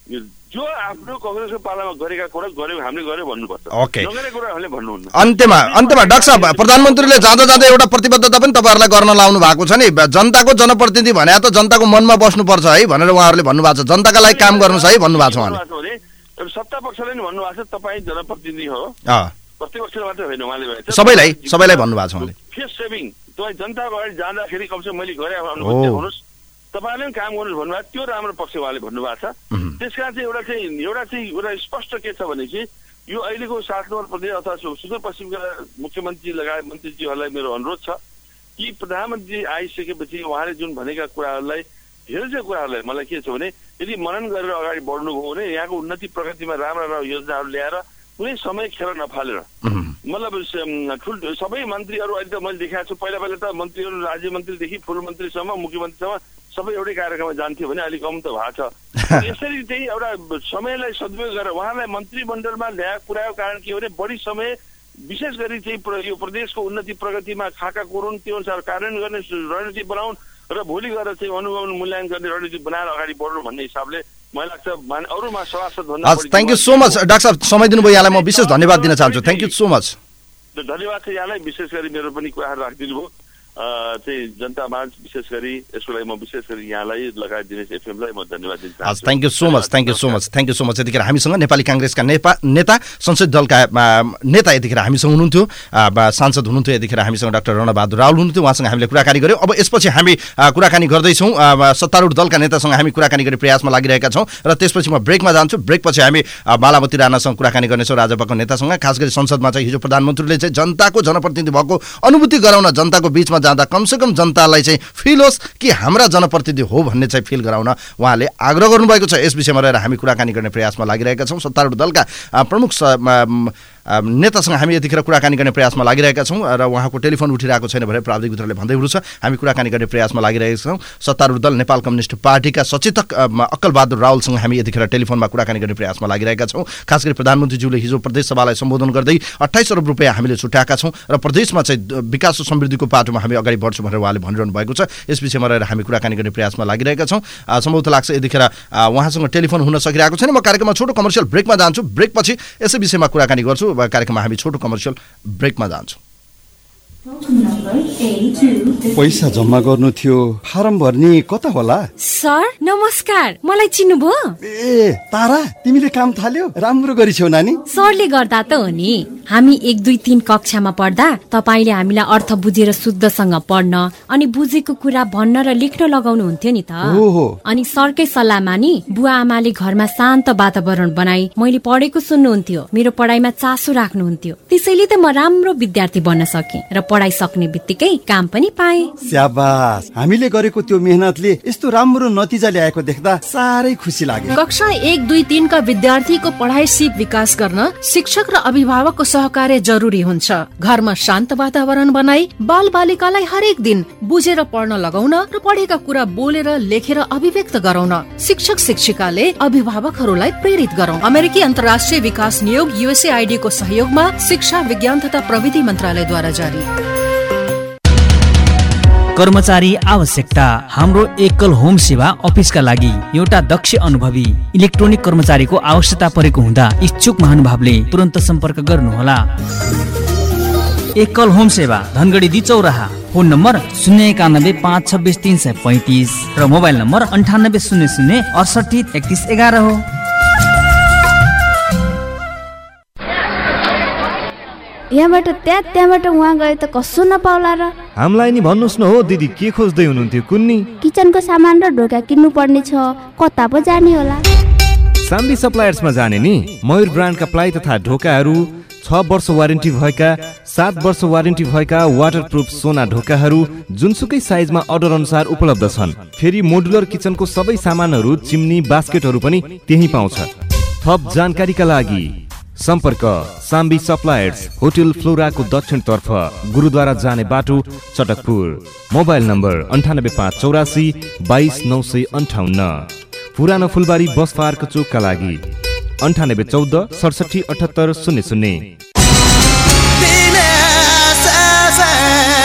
जो आफ्नो कांग्रेसको पालामा गरेका कुरा गर्यो हामीले गर्यो भन्नुपर्छ ओके नगरेको कुरा हामीले भन्नुहुन्न अन्त्यमा अन्त्यमा डाक्टर साहब प्रधानमन्त्रीले जाँदा जाँदा एउटा प्रतिबद्धता पनि तपाईहरुलाई गर्न लाउनु भएको छ नि जनताको जनप्रतिनिधि भने त जनताको मनमा बस्नुपर्छ है भनेर उहाँहरूले भन्नुभएको छ जनताका लागि काम गर्नुस् है भन्नुभएको छ उहाँले सत्ता पक्षले नि भन्नुभएको छ तपाईँ जनप्रतिनिधि हो प्रतिपक्षले मात्र होइन उहाँले भने सबैलाई सबैलाई भन्नुभएको छ उहाँले फेस सेभिङ तपाईँ जनताको अगाडि जाँदाखेरि कमसे मैले गरेँ अनुभूति हुनुहोस् तपाईले पनि काम गर्नुहोस् भन्नुभएको त्यो राम्रो पक्ष उहाँले भन्नुभएको छ त्यसकारण चाहिँ एउटा चाहिँ एउटा चाहिँ एउटा स्पष्ट के छ भने चाहिँ यो अहिलेको सात नम्बर प्रदेश अथवा सुदूरपश्चिमका मुख्यमन्त्री लगायत मन्त्रीज्यूहरूलाई मेरो अनुरोध छ कि प्रधानमन्त्री आइसकेपछि उहाँले जुन भनेका कुराहरूलाई धेरै चाहिँ कुराहरूलाई मलाई के छ भने यदि मनन गरेर अगाडि बढ्नुभयो भने यहाँको उन्नति प्रगतिमा राम्रा राम्रा योजनाहरू ल्याएर कुनै समय खेर नफालेर मतलब ठुल सबै मन्त्रीहरू अहिले त मैले देखाएको छु पहिला पहिला त मन्त्रीहरू राज्य मन्त्रीदेखि फुल मन्त्रीसम्म मुख्यमन्त्रीसम्म सबै एउटै कार्यक्रममा जान्थ्यो भने अलिक कम त भएको छ यसरी चाहिँ एउटा समयलाई सदुपयोग गरेर उहाँलाई मन्त्रीमण्डलमा ल्याएको पुर्याएको कारण के हो भने बढी समय विशेष गरी चाहिँ यो प्रदेशको उन्नति प्रगतिमा खाका कोरुन् त्यो अनुसार कार्यान्वयन गर्ने रणनीति बनाउन् र भोलि गएर चाहिँ अनुगमन मूल्याङ्कन गर्ने रणनीति बनाएर अगाडि बढ्नु भन्ने हिसाबले मलाई लाग्छ अरूमा सभासद भन्दा बढी thank you so much doctor साहब समय दिनुभयो यहाँलाई म विशेष धन्यवाद दिन चाहन्छु थ्यांक यू सो मच धन्यवाद छ यहाँलाई विशेष गरी मेरो पनि कुराहरू राखिदिनु भयो चाहिँ जनतामाझ विशेष गरी यसको लागि म विशेष गरी यहाँलाई लगायत दिनेश एफएमलाई म धन्यवाद दिन चाहन्छु thank you so much thank you so much thank you so much यतिखेर हामीसँग नेपाली कांग्रेसका नेता संसदीय दलका नेता यतिखेर हामीसँग हुनुहुन्थ्यो सांसद हुनुहुन्थ्यो यतिखेर हामीसँग डाक्टर रणबहादुर रावल हुनुहुन्थ्यो उहाँसँग हामीले कुराकानी गर्यौं अब यसपछि हामी कुराकानी गर्दैछौँ सत्तारूढ दलका नेतासँग हामी कुराकानी गर्ने प्रयासमा लागिरहेका छौं र त्यसपछि म ब्रेकमा जान्छु ब्रेकपछि हामी मालावती राणासँग कुराकानी गर्नेछौँ राजपाको नेतासँग खास गरी संसदमा चाहिँ हिजो प्रधानमन्त्रीले चाहिँ जनताको जनप्रतिनिधि भएको अनुभूति गराउन जनताको बीचमा जाँदा कमसे कम जनतालाई चाहिँ फिल होस् कि हाम्रा जनप्रतिनिधि हो भन्ने चाहिँ फिल गराउन उहाँले आग्रह गर्नुभएको छ यस विषयमा रहेर हामी कुराकानी गर्ने प्रयासमा लागिरहेका छौँ सत्तारूढ दलका प्रमुख नेतासँग हामी यतिखेर कुराकानी गर्ने प्रयासमा लागिरहेका छौँ र उहाँको टेलिफोन उठिरहेको छैन भनेर प्राविधिक मित्रले भन्दै हुनुहुन्छ हामी कुराकानी गर्ने प्रयासमा लागिरहेका छौँ सत्तारूढ दल नेपाल कम्युनिस्ट पार्टीका सचेतक अक्कलबहादुर रावलसँग हामी यतिखेर टेलिफोनमा कुराकानी गर्ने प्रयासमा लागिरहेका छौँ खास गरी प्रधानमन्त्रीज्यूले हिजो प्रदेश सभालाई सम्बोधन गर्दै अट्ठाइस अरब रुपियाँ हामीले छुट्याएका छौँ र प्रदेशमा चाहिँ विकास र समृद्धिको पाटोमा हामी अगाडि बढ्छौँ भनेर उहाँले भनिरहनु भएको छ यस विषयमा रहेर हामी कुराकानी गर्ने प्रयासमा लागिरहेका छौँ सम्भवतः लाग्छ यतिखेर उहाँसँग टेलिफोन हुन सकिरहेको छैन म कार्यक्रममा छोटो कमर्सियल ब्रेकमा जान्छु ब्रेकपछि यसै विषयमा कुराकानी गर्छु कार्यक्रममा हामी छोटो कमर्सियल ब्रेकमा जान्छौँ पैसा जम्मा गर्नु थियो फारम भर्ने कता होला सर नमस्कार मलाई चिन्नुभयो ए तारा तिमीले काम थाल्यौ राम्रो गरिछौ नानी सरले गर्दा त हो नि हामी एक दुई तीन कक्षामा पढ्दा तपाईले हामीलाई अर्थ बुझेर शुद्धसँग पढ्न अनि बुझेको कुरा भन्न र लेख्न लगाउनु हुन्थ्यो नि त अनि सरकै सल्लाह मानी बुवा आमाले घरमा शान्त वातावरण बनाई मैले पढेको सुन्नुहुन्थ्यो मेरो पढाइमा चासो राख्नुहुन्थ्यो त्यसैले त म राम्रो विद्यार्थी बन्न सके र पढाइ सक्ने बित्तिकै काम पनि पाए स्याबास हामीले गरेको त्यो मेहनतले यस्तो राम्रो नतिजा ल्याएको देख्दा साह्रै खुसी लाग्यो कक्षा एक दुई तीन का विद्यार्थीको पढाइ सिप विकास गर्न शिक्षक र अभिभावकको सहकार्य जरुरी हुन्छ घरमा शान्त वातावरण बनाई बाल बालिकालाई हरेक दिन बुझेर पढ्न लगाउन र पढेका कुरा बोलेर लेखेर अभिव्यक्त गराउन शिक्षक शिक्षिकाले अभिभावकहरूलाई प्रेरित गरौं अमेरिकी अन्तर्राष्ट्रिय विकास नियोग युएसएआईडी को सहयोगमा शिक्षा विज्ञान तथा प्रविधि मन्त्रालयद्वारा जारी कर्मचारी आवश्यकता हाम्रो एकल होम सेवा अफिसका लागि एउटा दक्ष अनुभवी इलेक्ट्रोनिक कर्मचारीको आवश्यकता परेको हुँदा इच्छुक महानुभावले तुरन्त सम्पर्क गर्नुहोला एकल होम सेवा धनगढी दी चौराहा फोन नम्बर शून्य एकानब्बे पाँच छब्बिस तीन सय पैँतिस र मोबाइल नम्बर अन्ठानब्बे शून्य शून्य अडसठी एकतिस एघार हो यहाँबाट त्यहाँ त्यहाँबाट उहाँ गए त कसो नपाउला र हामीलाई नि भन्नुहोस् न हो दिदी के खोज्दै हुनुहुन्थ्यो कुन्नी किचनको सामान र ढोका किन्नु पर्ने छ कता पो जाने होला साम्बी सप्लायर्समा जाने नि मयूर ब्रान्डका प्लाई तथा ढोकाहरू छ वर्ष वारेन्टी भएका सात वर्ष वारेन्टी भएका वाटरप्रुफ सोना ढोकाहरू जुनसुकै साइजमा अर्डर अनुसार उपलब्ध छन् फेरि मोडुलर किचनको सबै सामानहरू चिम्नी बास्केटहरू पनि त्यही पाउँछ थप जानकारीका लागि सम्पर्क साम्बी सप्लायर्स होटल फ्लोराको दक्षिण तर्फ गुरुद्वारा जाने बाटो चटकपुर मोबाइल नम्बर अन्ठानब्बे पाँच चौरासी बाइस नौ सय अन्ठाउन्न पुरानो फुलबारी बस पार्क चोकका लागि अन्ठानब्बे चौध सडसठी अठहत्तर शून्य शून्य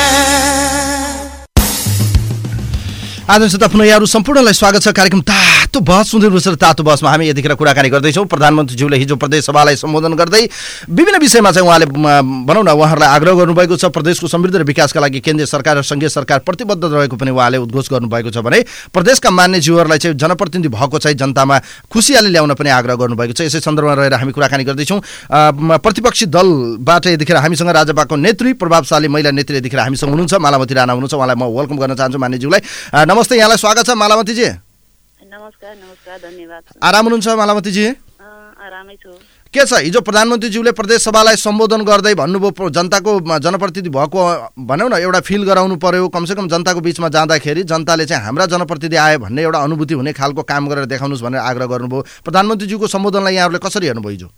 आदरणीय श्रोता पुनः यहाँहरू सम्पूर्णलाई स्वागत छ कार्यक्रम तातो बहस सुन्दै हुनुहुन्छ। तातो बहसमा हामी यतिखेर कुराकानी गर्दैछौँ। प्रधानमन्त्रीज्यूले हिजो प्रदेश सभालाई सम्बोधन गर्दै विभिन्न विषयमा चाहिँ उहाँले भनौँ न उहाँहरूलाई आग्रह गर्नुभएको छ। प्रदेशको समृद्धि र विकासका लागि केन्द्रीय सरकार र सङ्घीय सरकार प्रतिबद्ध रहेको पनि उहाँले उद्घोष गर्नुभएको छ भने प्रदेशका मान्यज्यूहरूलाई चाहिँ जनप्रतिनिधि भएको चाहिँ जनतामा खुसियाली ल्याउन पनि आग्रह गर्नुभएको छ। यसै सन्दर्भमा रहेर हामी कुराकानी गर्दैछौँ। प्रतिपक्षी दलबाट यतिखेर हामीसँग राजपाको नेत्री प्रभावशाली महिला नेत्री यतिखेर हामीसँग हुनुहुन्छ, मालावती राणा हुनुहुन्छ। उहाँलाई म वेलकम गर्न चाहन्छु मान्यज्यूलाई। नमस्ते, यहाँलाई स्वागत छ मालावतीजी। नमस्कार नमस्कार धन्यवाद। आराम हुनुहुन्छ मालावतीजी? आरामै छु। के छ हिजो प्रधानमन्त्रीज्यूले प्रदेश सभालाई सम्बोधन गर्दै भन्नुभयो जनताको जनप्रतिनिधि भएको भनौँ न एउटा फिल गराउनु पर्यो, कमसेकम जनताको बिचमा जाँदाखेरि जनताले चाहिँ हाम्रा जनप्रतिनिधि आए भन्ने एउटा अनुभूति हुने खालको काम गरेर देखाउनुहोस् भनेर आग्रह गर्नुभयो। प्रधानमन्त्रीज्यूको सम्बोधनलाई यहाँहरूले कसरी हेर्नुभयो हिजो?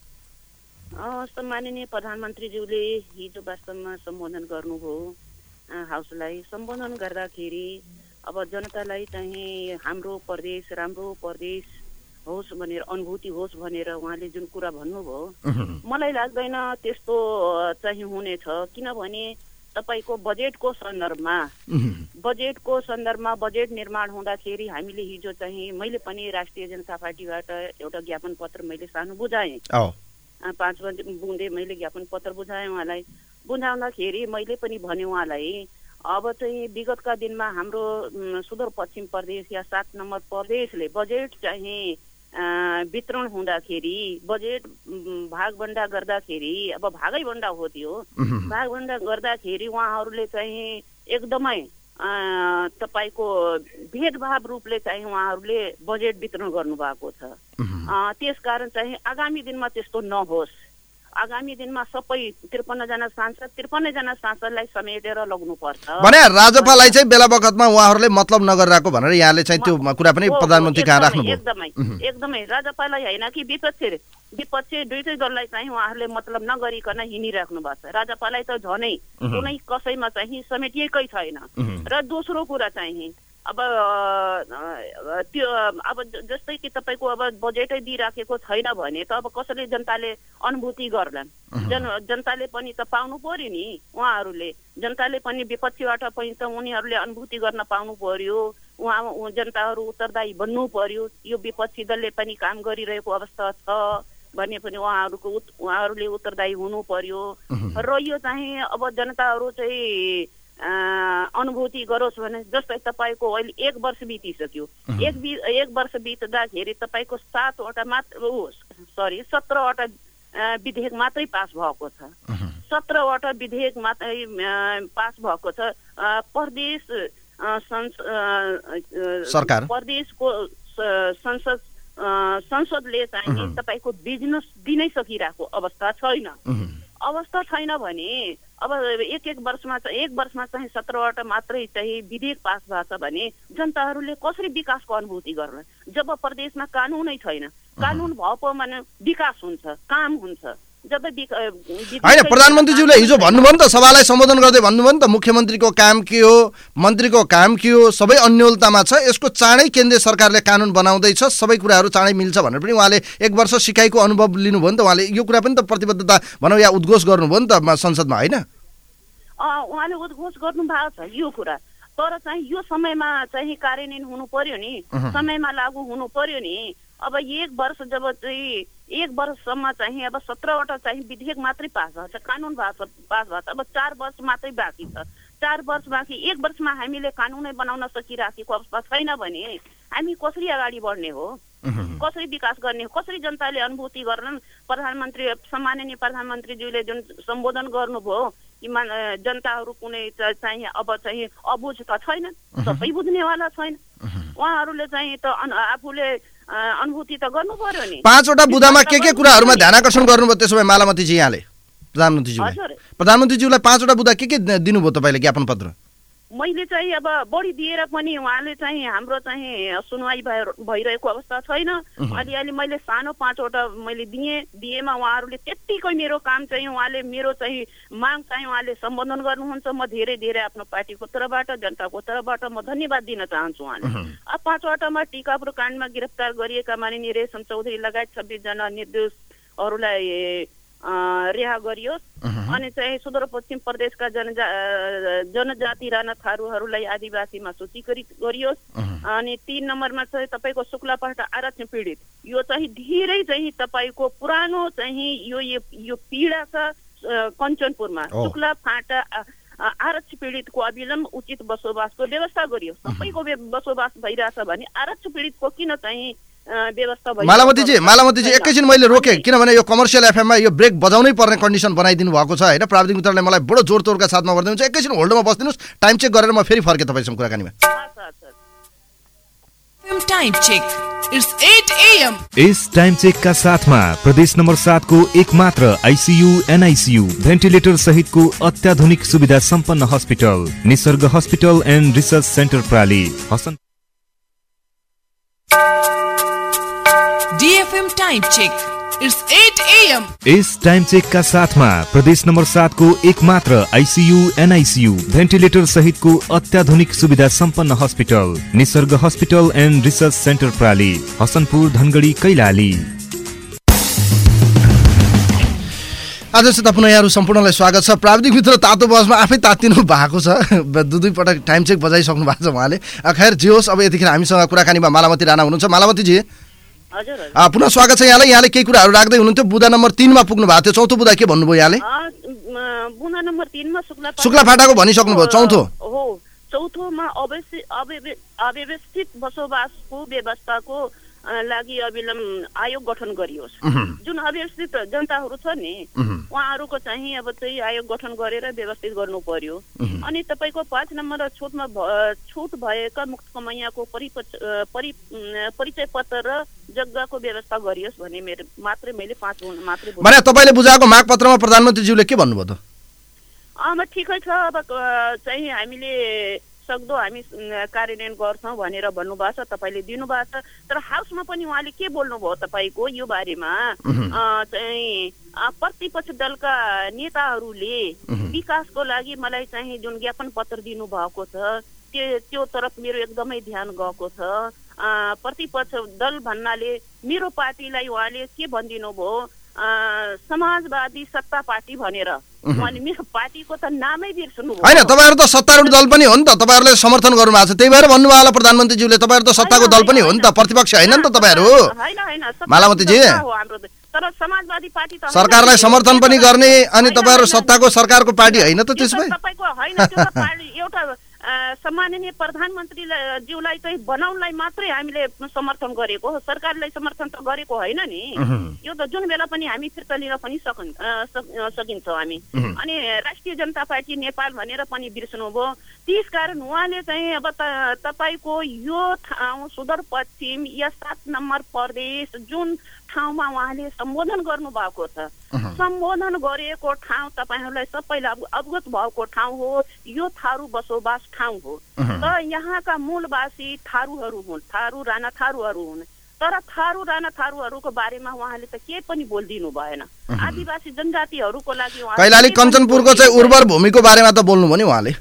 माननीय प्रधानमन्त्रीज्यूले हिजो वास्तवमा सम्बोधन गर्नुभयो हाउसलाई। सम्बोधन गर्दाखेरि अब जनतालाई चाहिँ हाम्रो प्रदेश राम्रो प्रदेश होस् भनेर अनुभूति होस् भनेर उहाँले जुन कुरा भन्नुभयो मलाई लाग्दैन त्यस्तो चाहिँ हुनेछ। किनभने तपाईँको बजेटको सन्दर्भमा बजेटको सन्दर्भमा बजेट निर्माण हुँदाखेरि हामीले हिजो चाहिँ मैले पनि राष्ट्रिय जनता पार्टीबाट एउटा ज्ञापन पत्र मैले सानो बुझाएँ। पाँच बुँदे मैले ज्ञापन पत्र बुझाएँ उहाँलाई। बुझाउँदाखेरि मैले पनि भने उहाँलाई अब चाहिँ विगतका दिनमा हाम्रो सुदूरपश्चिम प्रदेश या सात नम्बर प्रदेशले बजेट चाहिँ वितरण हुँदाखेरि बजेट भागभण्डा गर्दाखेरि अब भागैभण्डा हो त्यो भागभण्डा गर्दाखेरि उहाँहरूले चाहिँ एकदमै तपाईँको भेदभाव रूपले चाहिँ उहाँहरूले बजेट वितरण गर्नुभएको छ। त्यसकारण चाहिँ आगामी दिनमा त्यस्तो नहोस्। आगामी दिनमा सबै त्रिपन्न जना सांसद त्रिपन्न जना सांसदलाई समेटेर लग्नुपर्छ भने राजपालाई चाहिँ बेला बखतमा उहाँहरूले मतलब नगरिरहेको भनेर यहाँले चाहिँ त्यो कुरा पनि प्रधानमन्त्री कहाँ राख्नुभयो? एकदमै एकदमै राजपालाई होइन कि विपक्षी विपक्षी दुईटै दललाई चाहिँ उहाँहरूले मतलब नगरिकन हिँडिराख्नु भएको छ। राजपालाई त झनै कुनै कसैमा चाहिँ समेटिएकै छैन। र दोस्रो कुरा चाहिँ अब त्यो अब जस्तै कि तपाईँको अब बजेटै दिइराखेको छैन भने त अब कसैले जनताले अनुभूति गर्लान्। जन जनताले पनि त पाउनु पर्यो नि। उहाँहरूले जनताले पनि विपक्षीबाट पनि त उनीहरूले अनुभूति गर्न पाउनु पर्यो। उहाँ जनताहरू उत्तरदायी बन्नु पर्यो। यो विपक्षी दलले पनि काम गरिरहेको अवस्था छ भने पनि उहाँहरूको उहाँहरूले उत्तरदायी हुनु पर्यो। र यो चाहिँ अब जनताहरू चाहिँ अनुभूति गरोस् भने जस्तै तपाईँको अहिले एक वर्ष बितिसक्यो। एक एक वर्ष बित्दाखेरि तपाईँको सातवटा मात्र सरी सत्रवटा विधेयक मात्रै पास भएको छ। सत्रवटा विधेयक मात्रै पास भएको छ। प्रदेश सरकार प्रदेशको संसद संसदले चाहिँ तपाईँको बिजनेस दिनै सकिरहेको अवस्था छैन। अवस्था छैन भने अब एक एक वर्षमा एक वर्षमा चाहिँ सत्रवटा मात्रै चाहिँ विधेयक पास भएको छ भने जनताहरूले कसरी विकासको अनुभूति गर्ला? जब प्रदेशमा कानुनै छैन, कानुन भएको भने विकास हुन्छ, काम हुन्छ। जब होइन प्रधानमन्त्रीज्यूले हिजो भन्नुभयो नि त सभालाई सम्बोधन गर्दै भन्नुभयो नि त मुख्यमन्त्रीको काम के हो, मन्त्रीको काम के हो, सबै अन्योलतामा छ। यसको चाँडै केन्द्रीय सरकारले कानुन बनाउँदैछ, सबै कुराहरू चाँडै मिल्छ भनेर पनि उहाँले एक वर्ष सिकाइको अनुभव लिनुभयो नि त। उहाँले यो कुरा पनि त प्रतिबद्धता भनौँ या उद्घोष गर्नुभयो नि त संसदमा, होइन? उहाँले उद्घोष गर्नुभएको छ यो कुरा। तर चाहिँ यो समयमा चाहिँ कार्यान्वयन हुनु पर्यो नि, समयमा लागू हुनु पर्यो नि। अब एक वर्ष जब चाहिँ एक वर्षसम्म चाहिँ अब सत्रवटा चाहिँ विधेयक मात्रै पास भएको छ, कानुन पास भएको छ। अब चार वर्ष मात्रै बाँकी छ। चार वर्ष बाँकी एक वर्षमा हामीले कानुनै बनाउन सकिराखेको अवस्था छैन भने हामी कसरी अगाडि बढ्ने हो? कसरी विकास गर्ने हो? कसरी जनताले अनुभूति गर्छन्? प्रधानमन्त्री सम्माननीय प्रधानमन्त्रीज्यूले जुन सम्बोधन गर्नुभयो कि जनताहरू कुनै चाहिँ अब चाहिँ अबुझ त छैन, सबै बुझ्नेवाला छैन। उहाँहरूले चाहिँ त आफूले अनुभूति त गर्नु पर्यो नि। पाँचवटा बुदामा के के कुराहरूमा ध्यान आकर्षण गर्नुभयो त्यसो भए मालावतीजी यहाँले प्रधानमन्त्रीज्यूलाई? प्रधानमन्त्रीज्यूलाई पाँचवटा बुदा के के दिनुभयो तपाईँले ज्ञापन पत्र? मैले चाहिँ अब बढी दिएर पनि उहाँले चाहिँ हाम्रो चाहिँ सुनवाई भइरहेको अवस्था छैन। अलिअलि मैले सानो पाँचवटा मैले दिएँ दिएमा उहाँहरूले त्यत्तिकै मेरो काम चाहिँ उहाँले मेरो चाहिँ माग चाहिँ उहाँले सम्बोधन गर्नुहुन्छ। म धेरै धेरै आफ्नो पार्टीको तर्फबाट जनताको तर्फबाट म धन्यवाद दिन चाहन्छु उहाँले। अब पाँचवटामा टिकापुर काण्डमा गिरफ्तार गरिएका माननीय रेशम चौधरी लगायत छब्बिसजना निर्दोषहरूलाई रिहा गरियोस् अनि चाहिँ सुदूरपश्चिम प्रदेशका जनजा जनजाति राणा थारूहरूलाई आदिवासीमा सूचीकृत गरियोस् अनि तीन नम्बरमा चाहिँ तपाईँको शुक्लापाटा आरक्षण पीडित यो चाहिँ धेरै चाहिँ तपाईँको पुरानो चाहिँ यो यो पीडा छ कञ्चनपुरमा शुक्लापाटा आरक्षण पीडितको अविलम्ब उचित बसोबासको व्यवस्था गरियोस् सबैको बसोबास भइरहेछ भने आरक्षण पीडितको किन चाहिँ व्यवस्था भयो मालावतीजी मालावतीजी एकैछिन मैले रोकेँ किनभने यो कमर्सियल एफएममा यो ब्रेक बजाउनै पर्ने कन्डिसन बनाइदिनु भएको छ होइन प्राविधिक मित्रले मलाई बडो जोड तोडका साथमा गर्दै हुन्छ एकैछिन होल्डमा बस्दिनुहोस् टाइम चेक गरेर म फेरि फर्केँ तपाईँसँग कुराकानीमा time check it's eight a m इस टाइम चेक का साथमा प्रदेश नम्बर सात को एक मात्र आईसीयू एनआईसीयू भेन्टिलेटर सहितको अत्याधुनिक सुविधा सम्पन्न hospital Nisarg hospital and research centre प्राली हसन D F M time check it's eight a m इस टाइम चेक का साथमा प्रदेश नम्बर सात को एक मात्र आईसीयू एनआईसीयू भेन्टिलेटर सहितको अत्याधुनिक सुविधा सम्पन्न hospital Nisarg hospital and research centre प्राली हसनपुर धनगढी कैलाली। आज श्रोता पुनः यहाँहरू सम्पूर्णलाई स्वागत छ। प्राविधिक मित्र तातो बसमा आफै तातिनु भएको छ, दुई दुई पटक टाइम चेक बजाइसक्नु भएको छ उहाँले। खैर जे होस्, अब यतिखेर हामीसँग कुराकानीमा मालावती राणा हुनुहुन्छ। मालावतीजी पुनः स्वागत छ यहाँलाई। यहाँले केही कुराहरू राख्दै हुनुहुन्थ्यो, बुदा नम्बर तीनमा पुग्नु भएको थियो। चौथो बुदा के भन्नुभयो यहाँले? बुदा नम्बर तीनमा शुक्लाफाटाको भनिसक्नुभयो। चौथो हो, चौथोमा अव्यवस्थित बसोबासको व्यवस्थाको लागि अविलम्ब आयोग गठन गरियोस्। जुन अव्यवस्थित जनताहरू छ नि उहाँहरूको चाहिँ अब चाहिँ आयोग गठन गरेर व्यवस्थित गर्नु पर्यो। अनि तपाईँको पाँच नम्बर छुटमा छुट भएका मुक्त कमैयाको परिचय पत्र र जग्गाको व्यवस्था गरियोस् भने मेरो मात्रै मैले पाँच मात्रै भने तपाईँले बुझाएको माग पत्रमा प्रधानमन्त्रीज्यूले के भन्नुभयो त? अब ठिकै छ, अब चाहिँ हामीले सक्दो हामी कार्यान्वयन गर्छौँ भनेर भन्नुभएको छ, तपाईँले दिनुभएको छ। तर हाउसमा पनि उहाँले के बोल्नुभयो तपाईँको यो बारेमा चाहिँ प्रतिपक्ष दलका नेताहरूले विकासको लागि मलाई चाहिँ जुन ज्ञापन पत्र दिनुभएको छ त्यो त्यो तरफ मेरो एकदमै ध्यान गएको छ। प्रतिपक्ष दल भन्नाले मेरो पार्टीलाई उहाँले के भनिदिनु भयो, समाजवादी सत्ता पार्टी भनेर। उहाँले मेरो पार्टीको त नामै बिर्सनु भयो। हैन, तपाईहरु त सत्तारूढ दल पनि हो नि त, तपाईहरुले समर्थन गर्नु भएको छ, त्यही भएर भन्नुभयो होला प्रधानमन्त्रीज्यूले तपाईँहरु त सत्ताको दल पनि हो नि त, प्रतिपक्ष हैन नि त तपाईँहरु। हैन हैन मालावतीजी, तर समाजवादी पार्टी त सरकारलाई समर्थन पनि गर्ने अनि तपाईहरु सत्ताको सरकारको पार्टी हैन त त्यसमै? तपाईको हैन, त्यो त पार्टी एउटा सम्माननीय प्रधानमन्त्री ज्यूलाई चाहिँ बनाउनलाई मात्रै हामीले समर्थन गरेको हो, सरकारलाई समर्थन त गरेको होइन नि। यो त जुन बेला पनि हामी फिर्ता लिन पनि सकिन्छौँ हामी। अनि राष्ट्रिय जनता पार्टी नेपाल भनेर पनि बिर्सनु भयो। त्यस कारण उहाँले चाहिँ अब तपाईँको यो ठाउँ सुदूरपश्चिम या सात नम्बर प्रदेश जुन ठाउँमा उहाँले सम्बोधन गर्नु भएको छ, सम्बोधन गरेको ठाउँ तपाईँहरूलाई सबैलाई अवगत भएको ठाउँ हो। यो थारू बसोबास ठाउँ हो र यहाँका मूलवासी थारूहरू हुन्, थारू राणा थारूहरू हुन्। तर थारू राणा थारूहरूको बारेमा उहाँले त के पनि बोलिदिनु भएन। आदिवासी जनजातिहरूको लागि कैलाली कञ्चनपुरको चाहिँ उर्वर भूमिको बारेमा त बोल्नु भयो नि उहाँले।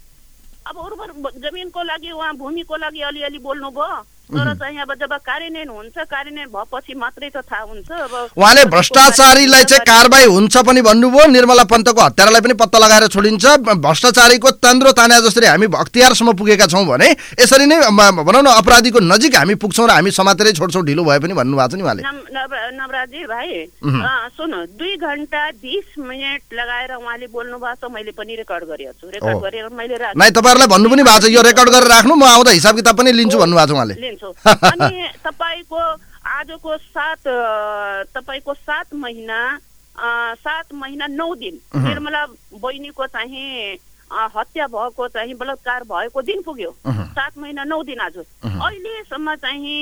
अब उर्वर जमिनको लागि उहाँ भूमिको लागि अलिअलि बोल्नुभयो, तर चाहिँ अब जब कार्यान्वयन हुन्छ, कार्यान्वयन भएपछि मात्रै त थाहा हुन्छ। अब उहाँले भ्रष्टाचारीलाई चाहिँ कारबाही हुन्छ पनि भन्नुभयो, निर्मला पन्तको हत्यारालाई पनि पत्ता लगाएर छोडिन्छ, भ्रष्टाचारीको तान्द्रो तान्या जसरी हामी अख्तियारसम्म पुगेका छौँ भने यसरी नै भनौँ न अपराधीको नजिक हामी पुग्छौँ र हामी समातेरै छोड्छौँ ढिलो भए पनि भन्नुभएको छ नि उहाँले। नवराजी भाइ सुन, दुई घन्टा बिस मिनट लगाएर उहाँले बोल्नु भएको छ, मैले पनि रेकर्ड गरेको छु। रेकर्ड गरेर मैले नै तपाईँहरूलाई भन्नु पनि भएको छ यो रेकर्ड गरेर राख्नु, म आउँदा हिसाब किताब पनि लिन्छु भन्नुभएको छ उहाँले। अनि तपाईँको आजको सात तपाईँको सात महिना सात महिना नौ दिन निर्मला बहिनीको चाहिँ हत्या भएको चाहिँ बलात्कार भएको दिन पुग्यो। सात महिना नौ दिन आज अहिलेसम्म चाहिँ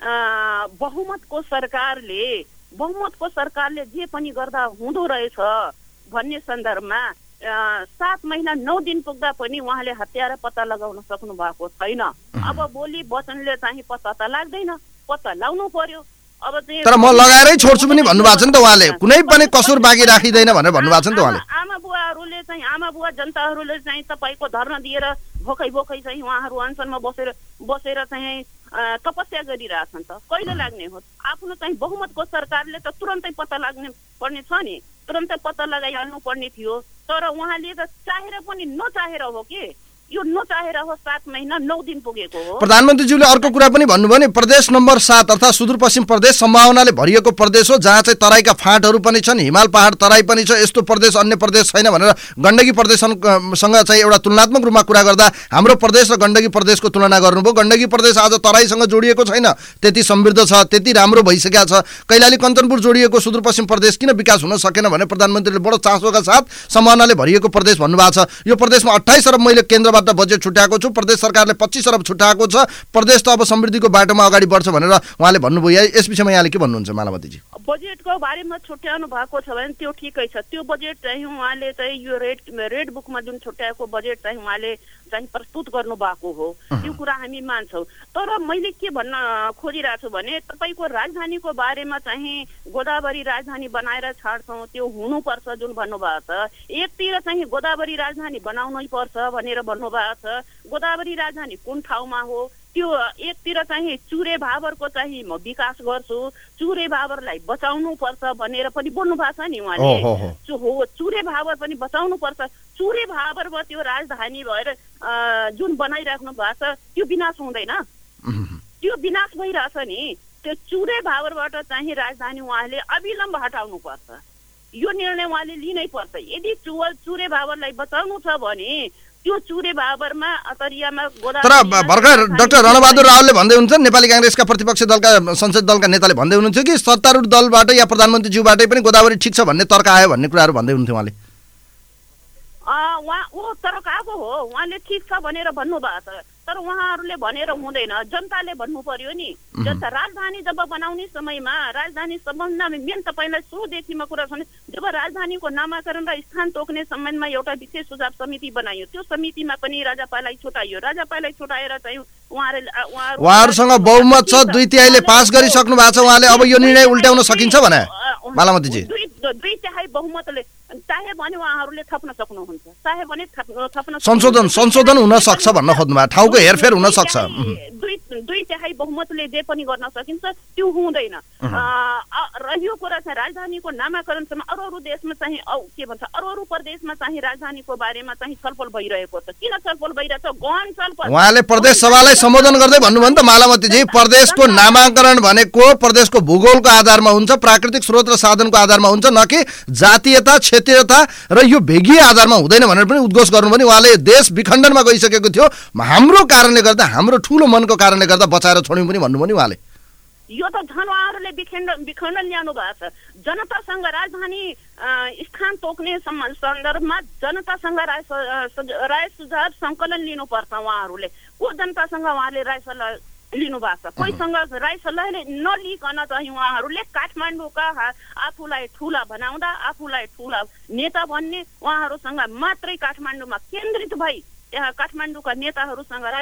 बहुमतको सरकारले बहुमतको सरकारले जे पनि गर्दा हुँदो रहेछ भन्ने सन्दर्भमा सात महिना नौ दिन पुग्दा पनि उहाँले हत्यारा पत्ता लगाउन सक्नु भएको छैन। अब बोली वचनले चाहिँ पत्ता त लाग्दैन, पत्ता लाउनु पर्यो। अब चाहिँ तर म लगाएरै छोड्छु पनि भन्नुभएको छ नि त उहाँले, कुनै पनि कसुर बाँकी राखिँदैन भनेर भन्नुभएको छ नि त उहाँले। आमा बुवाहरूले चाहिँ आमा बुवा जनताहरूले चाहिँ तपाईँको धर्ना दिएर भोकै भोकै चाहिँ उहाँहरू अनसनमा बसेर बसेर चाहिँ तपस्या गरिरहेछन् त कहिले लाग्ने हो आफ्नो चाहिँ बहुमतको सरकारले त तुरन्तै पत्ता लाग्ने पर्ने छ नि तुरन्तै पत्ता लगाइहाल्नु पर्ने थियो तर उहाँले त चाहेर पनि नचाहेर हो कि यो नचाहेर हो सात महिना नौ दिन पुगेको हो। प्रधानमन्त्रीज्यूले अर्को कुरा पनि भन्नुभयो नि प्रदेश नम्बर सात अर्थात् सुदूरपश्चिम प्रदेश सम्भावनाले भरिएको प्रदेश हो जहाँ चाहिँ तराईका फाँटहरू पनि छन् हिमाल पहाड तराई पनि छ यस्तो प्रदेश अन्य प्रदेश छैन भनेर गण्डकी प्रदेशसँग चाहिँ एउटा तुलनात्मक रूपमा कुरा गर्दा हाम्रो प्रदेश र गण्डकी प्रदेशको तुलना गर्नुभयो। गण्डकी प्रदेश आज तराईसँग जोडिएको छैन त्यति समृद्ध छ त्यति राम्रो भइसकेको छ कैलाली कञ्चनपुर जोडिएको सुदूरपश्चिम प्रदेश किन विकास हुन सकेन भने प्रधानमन्त्रीले बडो चासोका साथ सम्भावनाले भरिएको प्रदेश भन्नुभएको छ। यो प्रदेशमा अट्ठाइस अरब मैले केन्द्र बजेट छुट्याएको छु प्रदेश सरकारले पच्चीस अरब छुट्याएको छ प्रदेश त अब समृद्धिको बाटोमा अगाडि बढ्छ भनेर उहाँले भन्नुभयो। यस विषयमा यहाँले के भन्नुहुन्छ मालावतीजी? बजेटको बारेमा छुट्याउनु भएको छ भने त्यो ठिकै छ त्यो बजेट चाहिँ उहाँले चाहिँ यो रेड रेड बुकमा जुन छुट्याएको बजेट चाहिँ उहाँले चाहिँ प्रस्तुत गर्नु भएको हो त्यो कुरा हामी मान्छौँ तर मैले के भन्न खोजिरहेको छु भने तपाईँको राजधानीको बारेमा चाहिँ गोदावरी राजधानी बनाएर छाड्छौँ त्यो हुनुपर्छ जुन भन्नुभएको छ एकतिर चाहिँ गोदावरी राजधानी बनाउनै पर्छ भनेर भन्नुभएको छ गोदावरी राजधानी कुन ठाउँमा हो त्यो एकतिर चाहिँ चुरे भाबरको चाहिँ म विकास गर्छु चुरे भाबरलाई बचाउनु पर्छ भनेर पनि बोल्नु भएको छ नि उहाँले हो चुरे भाबर पनि बचाउनु पर्छ चुरे भाबरमा त्यो राजधानी भएर जुन बनाइराख्नु भएको छ त्यो विनाश हुँदैन त्यो विनाश भइरहेछ नि त्यो चुरे भाबरबाट चाहिँ राजधानी उहाँले अविलम्ब हटाउनु पर्छ यो निर्णय उहाँले लिनै पर्छ। यदि चुवल चुरे भाबरलाई बचाउनु छ भने त्यो चुरे भाबरमा अतरियामा गोदावरी तर भर्खर डाक्टर रणबहादुर रावलले भन्दै हुनुहुन्छ नेपाली कांग्रेसका प्रतिपक्ष दलका संसदीय दलका नेताले भन्दै हुनुहुन्थ्यो कि सत्तारूढ दलबाट या प्रधानमन्त्रीज्यूबाटै पनि गोदावरी ठिक छ भन्ने तर्क आयो भन्ने कुराहरू भन्दै हुनुहुन्थ्यो उहाँले। उहाँ ऊ तर्क आएको हो उहाँले ठिक छ भनेर भन्नुभएको छ तर उहाँहरूले भनेर हुँदैन जनताले भन्नु पर्यो नि जनता राजधानी जब बनाउने समयमा राजधानी सम्बन्धमा मेन तपाईँलाई सुरुदेखिमा कुरा छ जब राजधानीको नामाकरण र स्थान तोक्ने सम्बन्धमा एउटा विशेष सुझाव समिति बनाइयो त्यो समितिमा पनि राजापालाई छुटाइयो राजापालाई छुटाएर चाहिँ उहाँहरूले उहाँहरूसँग बहुमत छ दुई तिहाईले पास गरिसक्नु भएको छ उहाँले अब यो निर्णय उल्ट्याउन सकिन्छ भने मालावतीजी दुई तिहाई बहुमतले चाहे भने उहाँहरूले थप्न सक्नुहुन्छ चाहे भने थप्न संशोधन संशोधन हुन सक्छ भन्न खोज्नुभयो ठाउँको हेरफेर हुन सक्छ दुई दुई तिहाई बहुमतले जे पनि गर्न सकिन्छ त्यो हुँदैन र यो कुरा चाहिँ राजधानीको नामाकरणसम्म अरू अरू देशमा चाहिँ के भन्छ अरू अरू प्रदेशमा चाहिँ राजधानीको बारेमा चाहिँ छलफल भइरहेको छ किन छलफल भइरहेछ गहन छलफल उहाँले प्रदेश सभालाई सम्बोधन गर्दै भन्नुभयो नि त मालावतीजी प्रदेशको नामाकरण भनेको प्रदेशको भूगोलको आधारमा हुन्छ प्राकृतिक स्रोत र साधनको आधारमा हुन्छ न कि जातीयता क्षेत्रीयता र यो भेगीय आधारमा हुँदैन भनेर पनि उद्घोष गर्नु पनि उहाँले देश विखण्डनमा गइसकेको थियो हाम्रो कारणले गर्दा हाम्रो ठुलो मनको कारणले गर्दा बचाएर छोड्यौं पनि भन्नुभयो नि उहाँले। यो त झन् उहाँहरूले विखण्डन विखण्डन ल्याउनु भएको छ जनतासँग राजधानी स्थान तोक्ने सन्दर्भमा जनतासँग राय राय सुझाव सङ्कलन लिनुपर्छ उहाँहरूले को जनतासँग उहाँले राय सल्लाह लिनु भएको छ कोहीसँग राय सल्लाहले नलिकन चाहिँ उहाँहरूले काठमाडौँका आफूलाई ठुला बनाउँदा आफूलाई ठुला नेता भन्ने उहाँहरूसँग मात्रै काठमाडौँमा केन्द्रित भई त्यहाँ काठमाडौँका नेताहरूसँग राय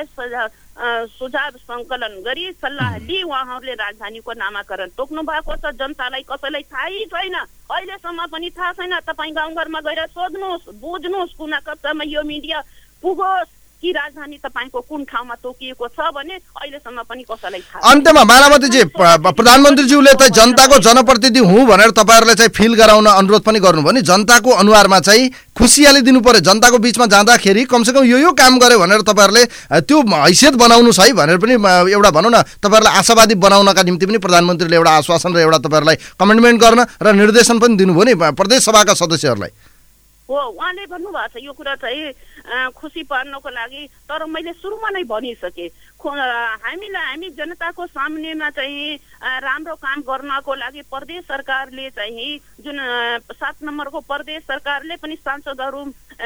सुझाव सङ्कलन गरी सल्लाह लिई उहाँहरूले राजधानीको नामाकरण तोक्नु भएको छ जनतालाई कसैलाई थाहै छैन अहिलेसम्म पनि थाहा छैन तपाईँ गाउँघरमा गएर सोध्नुहोस् बुझ्नुहोस् कुना कक्षामा यो मिडिया पुगोस् कि राजधानी तपाईको कुन ठाउँमा तोकिएको छ भने अहिलेसम्म पनि कसैलाई थाहा। अन्त्यमा मालावतीजी प्रधानमन्त्रीज्यूले त जनताको जनप्रतिनिधि हुँ भनेर तपाईहरुले चाहिँ फिल गराउन अनुरोध पनि गर्नुभयो नि जनताको अनुहारमा चाहिँ खुसियाली दिनु पर्यो जनताको बीचमा जाँदाखेरि कमसेकम यो यो काम गर्यो भनेर तपाईहरुले त्यो हैसियत बनाउनुस् है भनेर पनि एउटा भनौं न तपाईहरुलाई आशावादी बनाउनका निम्ति पनि प्रधानमन्त्रीले एउटा आश्वासन र एउटा तपाईहरुलाई कमिटमेन्ट गर्न र निर्देशन पनि दिनुभयो नि प्रदेश सभाका सदस्यहरुलाई। हो उहाँले भन्नुभएको छ यो कुरा चाहिँ खुसी पार्नको लागि तर मैले सुरुमा नै भनिसके हामीलाई हामी जनताको सामनेमा चाहिँ राम्रो काम गर्नको लागि प्रदेश सरकारले चाहिँ जुन सात नम्बरको प्रदेश सरकारले पनि सांसदहरू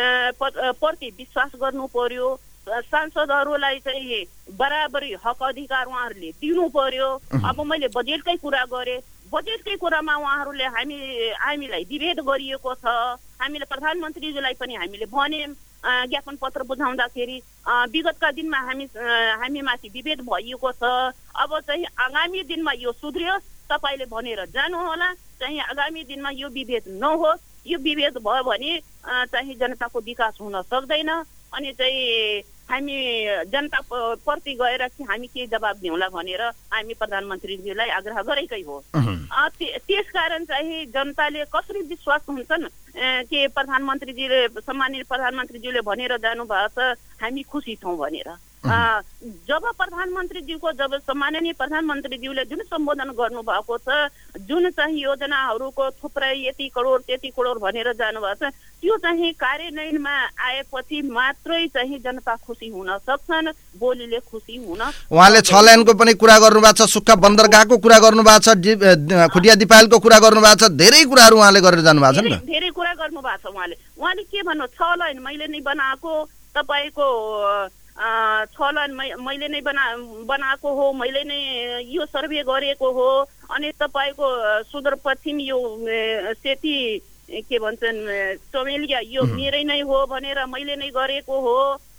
प्रति विश्वास गर्नु पर्यो सांसदहरूलाई चाहिँ बराबरी हक अधिकार उहाँहरूले दिनु पर्यो। अब मैले बजेटकै कुरा गरेँ बजेटकै कुरामा उहाँहरूले हामी हामीलाई विभेद गरिएको छ हामीले प्रधानमन्त्रीज्यूलाई पनि हामीले भन्यौं ज्ञापन पत्र बुझाउँदाखेरि विगतका दिनमा हामी हामीमाथि विभेद भइएको छ अब चाहिँ आगामी दिनमा यो सुध्रियोस् तपाईले भनेर जानुहोला चाहिँ आगामी दिनमा यो विभेद नहोस् यो विभेद भयो भने चाहिँ जनताको विकास हुन सक्दैन अनि चाहिँ हामी जनता प्रति गएर कि हामी के जवाब दिउँला भनेर हामी प्रधानमन्त्रीज्यूलाई आग्रह गरेकै हो। त्यसकारण चाहिँ जनताले कसरी विश्वास हुन्छन् कि प्रधानमन्त्रीजीले सम्मानित प्रधानमन्त्रीज्यूले भनेर जानुभएको छ हामी खुसी छौँ भनेर। जब प्रधानमन्त्रीज्यूको जब सम्माननीय प्रधानमन्त्रीज्यूले जुन सम्बोधन गर्नुभएको छ, जुन चाहिँ योजनाहरूको थुप्रै यति करोड त्यति करोड भनेर जानुभएको छ, त्यो चाहिँ कार्यान्वयनमा आएपछि मात्रै चाहिँ जनता खुसी हुन सक्छन्, बोलीले खुसी हुन। उहाँले छ लाइनको पनि कुरा गर्नुभएको छ, सुक्खा बन्दरगाहको कुरा गर्नुभएको छ, खुटिया दिपायलको कुरा गर्नुभएको छ, धेरै कुराहरू उहाँले गरेर जानुभएको छ नि। धेरै कुरा गर्नुभएको छ उहाँले। उहाँले के भन्नु, छ लाइन मैले नै बनाएको, तपाईँको छ लाइन मैले नै बना बनाएको हो, मैले नै यो सर्वे गरेको हो, अनि तपाईँको सुदूरपश्चिम यो सेती के भन्छन् चमेलिया यो मेरै नै हो भनेर मैले नै गरेको हो।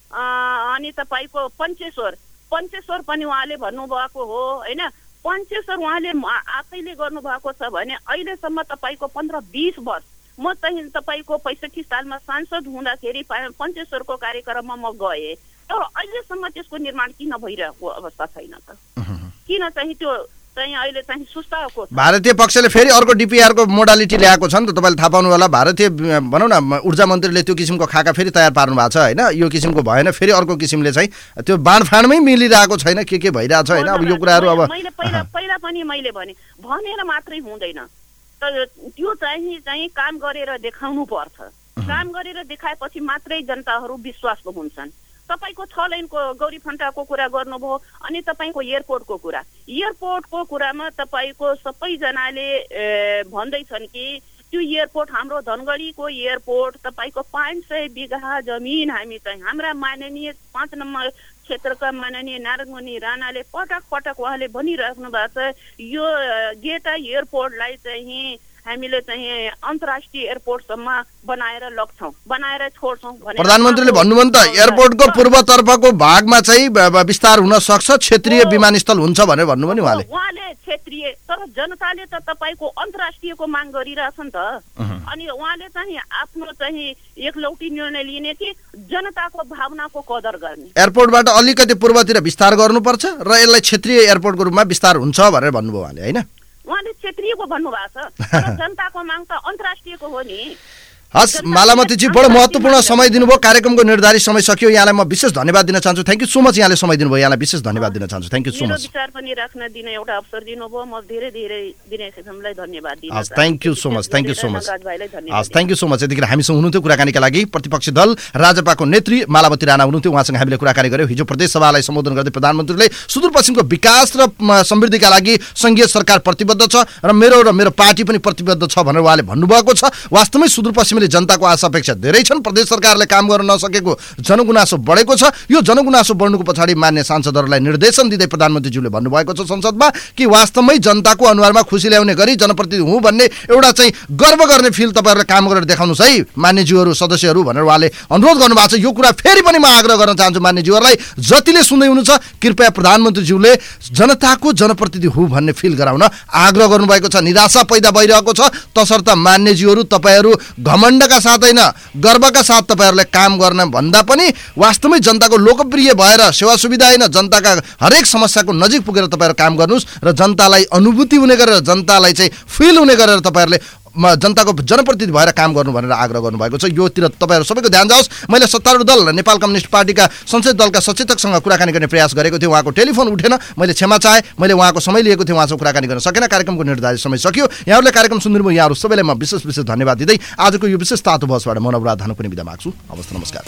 अनि तपाईँको पञ्चेश्वर पञ्चेश्वर पनि उहाँले भन्नुभएको हो होइन। पञ्चेश्वर उहाँले आफैले गर्नुभएको छ भने अहिलेसम्म तपाईँको पन्ध्र बिस वर्ष म चाहिँ तपाईँको पैँसठी सालमा सांसद हुँदाखेरि पञ्चेश्वरको कार्यक्रममा म गएँ, तर अहिलेसम्म त्यसको निर्माण किन भइरहेको अवस्था छैन त? किन चाहिँ त्यो चाहिँ अहिले चाहिँ सुस्ताएको छ? भारतीय पक्षले फेरि अर्को डिपिआरको मोडालिटी ल्याएको छ नि त, तपाईँले थाहा पाउनु होला। भारतीय भनौँ न ऊर्जा मन्त्रीले त्यो किसिमको खाका फेरि तयार पार्नु भएको छ होइन। यो किसिमको भएन, फेरि अर्को किसिमले चाहिँ त्यो बाँडफाँडमै मिलिरहेको छैन, के के भइरहेको छ होइन। अब यो कुराहरू अब मैले पहिला पहिला पनि मैले भने भनेर मात्रै हुँदैन, तर त्यो चाहिँ चाहिँ काम गरेर देखाउनु पर्छ। काम गरेर देखाएपछि मात्रै जनताहरू विश्वासको हुन्छन्। तपाईँको छ लाइनको गौरी फन्टाको कुरा गर्नुभयो, अनि तपाईँको एयरपोर्टको कुरा एयरपोर्टको कुरामा तपाईँको सबैजनाले भन्दैछन् कि त्यो एयरपोर्ट हाम्रो धनगढीको एयरपोर्ट तपाईँको पाँच सय बिघा जमिन हामी चाहिँ हाम्रा माननीय पाँच नम्बर क्षेत्रका माननीय नारायणमणि राणाले पटक पटक उहाँले भनिराख्नु भएको छ, यो गेटा एयरपोर्टलाई चाहिँ हामीले चाहिँ अन्तर्राष्ट्रिय एयरपोर्टसम्म बनाएर लग्छौँ, बनाएर छोड्छौँ भनेर प्रधानमन्त्रीले भन्नुभयो नि त। एयरपोर्टको पूर्वतर्फको भागमा चाहिँ विस्तार हुन सक्छ, क्षेत्रीय विमानस्थल हुन्छ भनेर भन्नुभयो नि उहाँले। उहाँले क्षेत्रीय, तर जनताले त तपाईँको अन्तर्राष्ट्रियको माग गरिरहेछ नि त। अनि उहाँले चाहिँ आफ्नो चाहिँ एकलौटी निर्णय लिने कि जनताको भावनाको कदर गर्ने। एयरपोर्टबाट अलिकति पूर्वतिर विस्तार गर्नुपर्छ र यसलाई क्षेत्रीय एयरपोर्टको रूपमा विस्तार हुन्छ भनेर भन्नुभयो उहाँले होइन। उहाँले क्षेत्रीयको भन्नुभएको छ, तर जनताको माग त अन्तर्राष्ट्रियको हो नि। हस् मालामतीजी, बडो महत्त्वपूर्ण समय दिनुभयो। कार्यक्रमको निर्धारित समय सकियो, यहाँलाई म विशेष धन्यवाद दिन चाहन्छु। थ्याङ्क यू सो मच, यहाँले समय दिनुभयो, यहाँलाई विशेष धन्यवाद दिन चाहन्छु। Thank you so much. विचार पनि राख्न दिन एउटा अवसर दिनुभयो, म धेरै धेरै दिनेश एफएमलाई धन्यवाद दिन चाहन्छु। Thank you so much, thank you so much. हस् थ्याङ्क यू सो मच। यतिखेर हामीसँग हुनुहुन्थ्यो कुराकानीका लागि प्रतिपक्षी दल राजपाको नेत्री मालावती राणा हुनुहुन्थ्यो। उहाँसँग हामीले कुराकानी गर्यौँ। हिजो प्रदेश सभालाई सम्बोधन गर्दै प्रधानमन्त्रीले सुदूरपश्चिमको विकास र समृद्धिका लागि सङ्घीय सरकार प्रतिबद्ध छ र मेरो र मेरो पार्टी पनि प्रतिबद्ध छ भनेर उहाँले भन्नुभएको छ। वास्तवमै सुदूरपश्चिमले जनताको आशा धेरै छन्। प्रदेश सरकारले काम गर्न नसकेको जनगुनासो बढेको छ। यो जनगुनासो बढ्नुको पछाडि मान्य सांसदहरूलाई निर्देशन दिँदै प्रधानमन्त्रीज्यूले भन्नुभएको छ संसदमा कि वास्तवमै जनताको अनुहारमा खुसी ल्याउने गरी जनप्रतिनिधि हुँ भन्ने एउटा चाहिँ गर्व गर्ने फिल तपाईँहरूले काम गरेर देखाउनुहोस् है मान्यज्यूहरू सदस्यहरू भनेर उहाँले अनुरोध गर्नुभएको छ। यो कुरा फेरि पनि म आग्रह गर्न चाहन्छु मान्यज्यूहरूलाई, जतिले सुन्दै हुनुहुन्छ कृपया प्रधानमन्त्रीज्यूले जनताको जनप्रतिनिधि हुँ भन्ने फिल गराउन आग्रह गर्नुभएको छ। निराशा पैदा भइरहेको छ, तसर्थ मान्यज्यूहरू तपाईँहरू घमण्डका साथ होइन गर्वका साथ तपाईँहरूले काम गर्न भन्दा पनि वास्तवमै जनताको लोकप्रिय भएर सेवा सुविधा होइन जनताका हरेक समस्याको नजिक पुगेर तपाईँहरू काम गर्नुहोस् र जनतालाई अनुभूति हुने गरेर जनतालाई चाहिँ फिल हुने गरेर तपाईँहरूले जनताको जनप्रतिनिधि भएर काम गर्नु भनेर आग्रह गर्नुभएको छ। योतिर तपाईँहरू सबैको ध्यान जाओस्। मैले सत्तारूढ दल नेपाल कम्युनिस्ट पार्टीका संसदीय दलका सचेतकसँग कुराकानी गर्ने प्रयास गरेको थिएँ, उहाँको टेलिफोन उठेन, मैले क्षमा चाहेँ। मैले उहाँको समय लिएको थिएँ, उहाँसँग कुराकानी गर्न सकेन। कार्यक्रमको निर्धारित समय सकियो। यहाँहरूले कार्यक्रम सुनिदिनुभयो, यहाँहरू सबैलाई म विशेष विशेष धन्यवाद दिँदै आजको यो विशेष तातो बसबाट म नवराज धानु पनि बिदा माग्छु। हवस्, नमस्कार।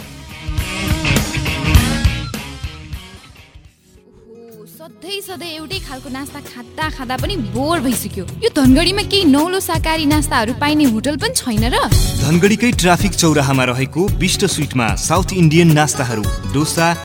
सधैँ सधैँ एउटै खालको नास्ता खाँदा खाँदा पनि बोर भइसक्यो। यो धनगढीमा केही नौलो शाकाहारी नास्ताहरू पाइने होटल पनि छैन र? धनगढीकै ट्राफिक चौराहामा रहेको बिष्ट स्विटमा साउथ इन्डियन नास्ताहरू, डोसा,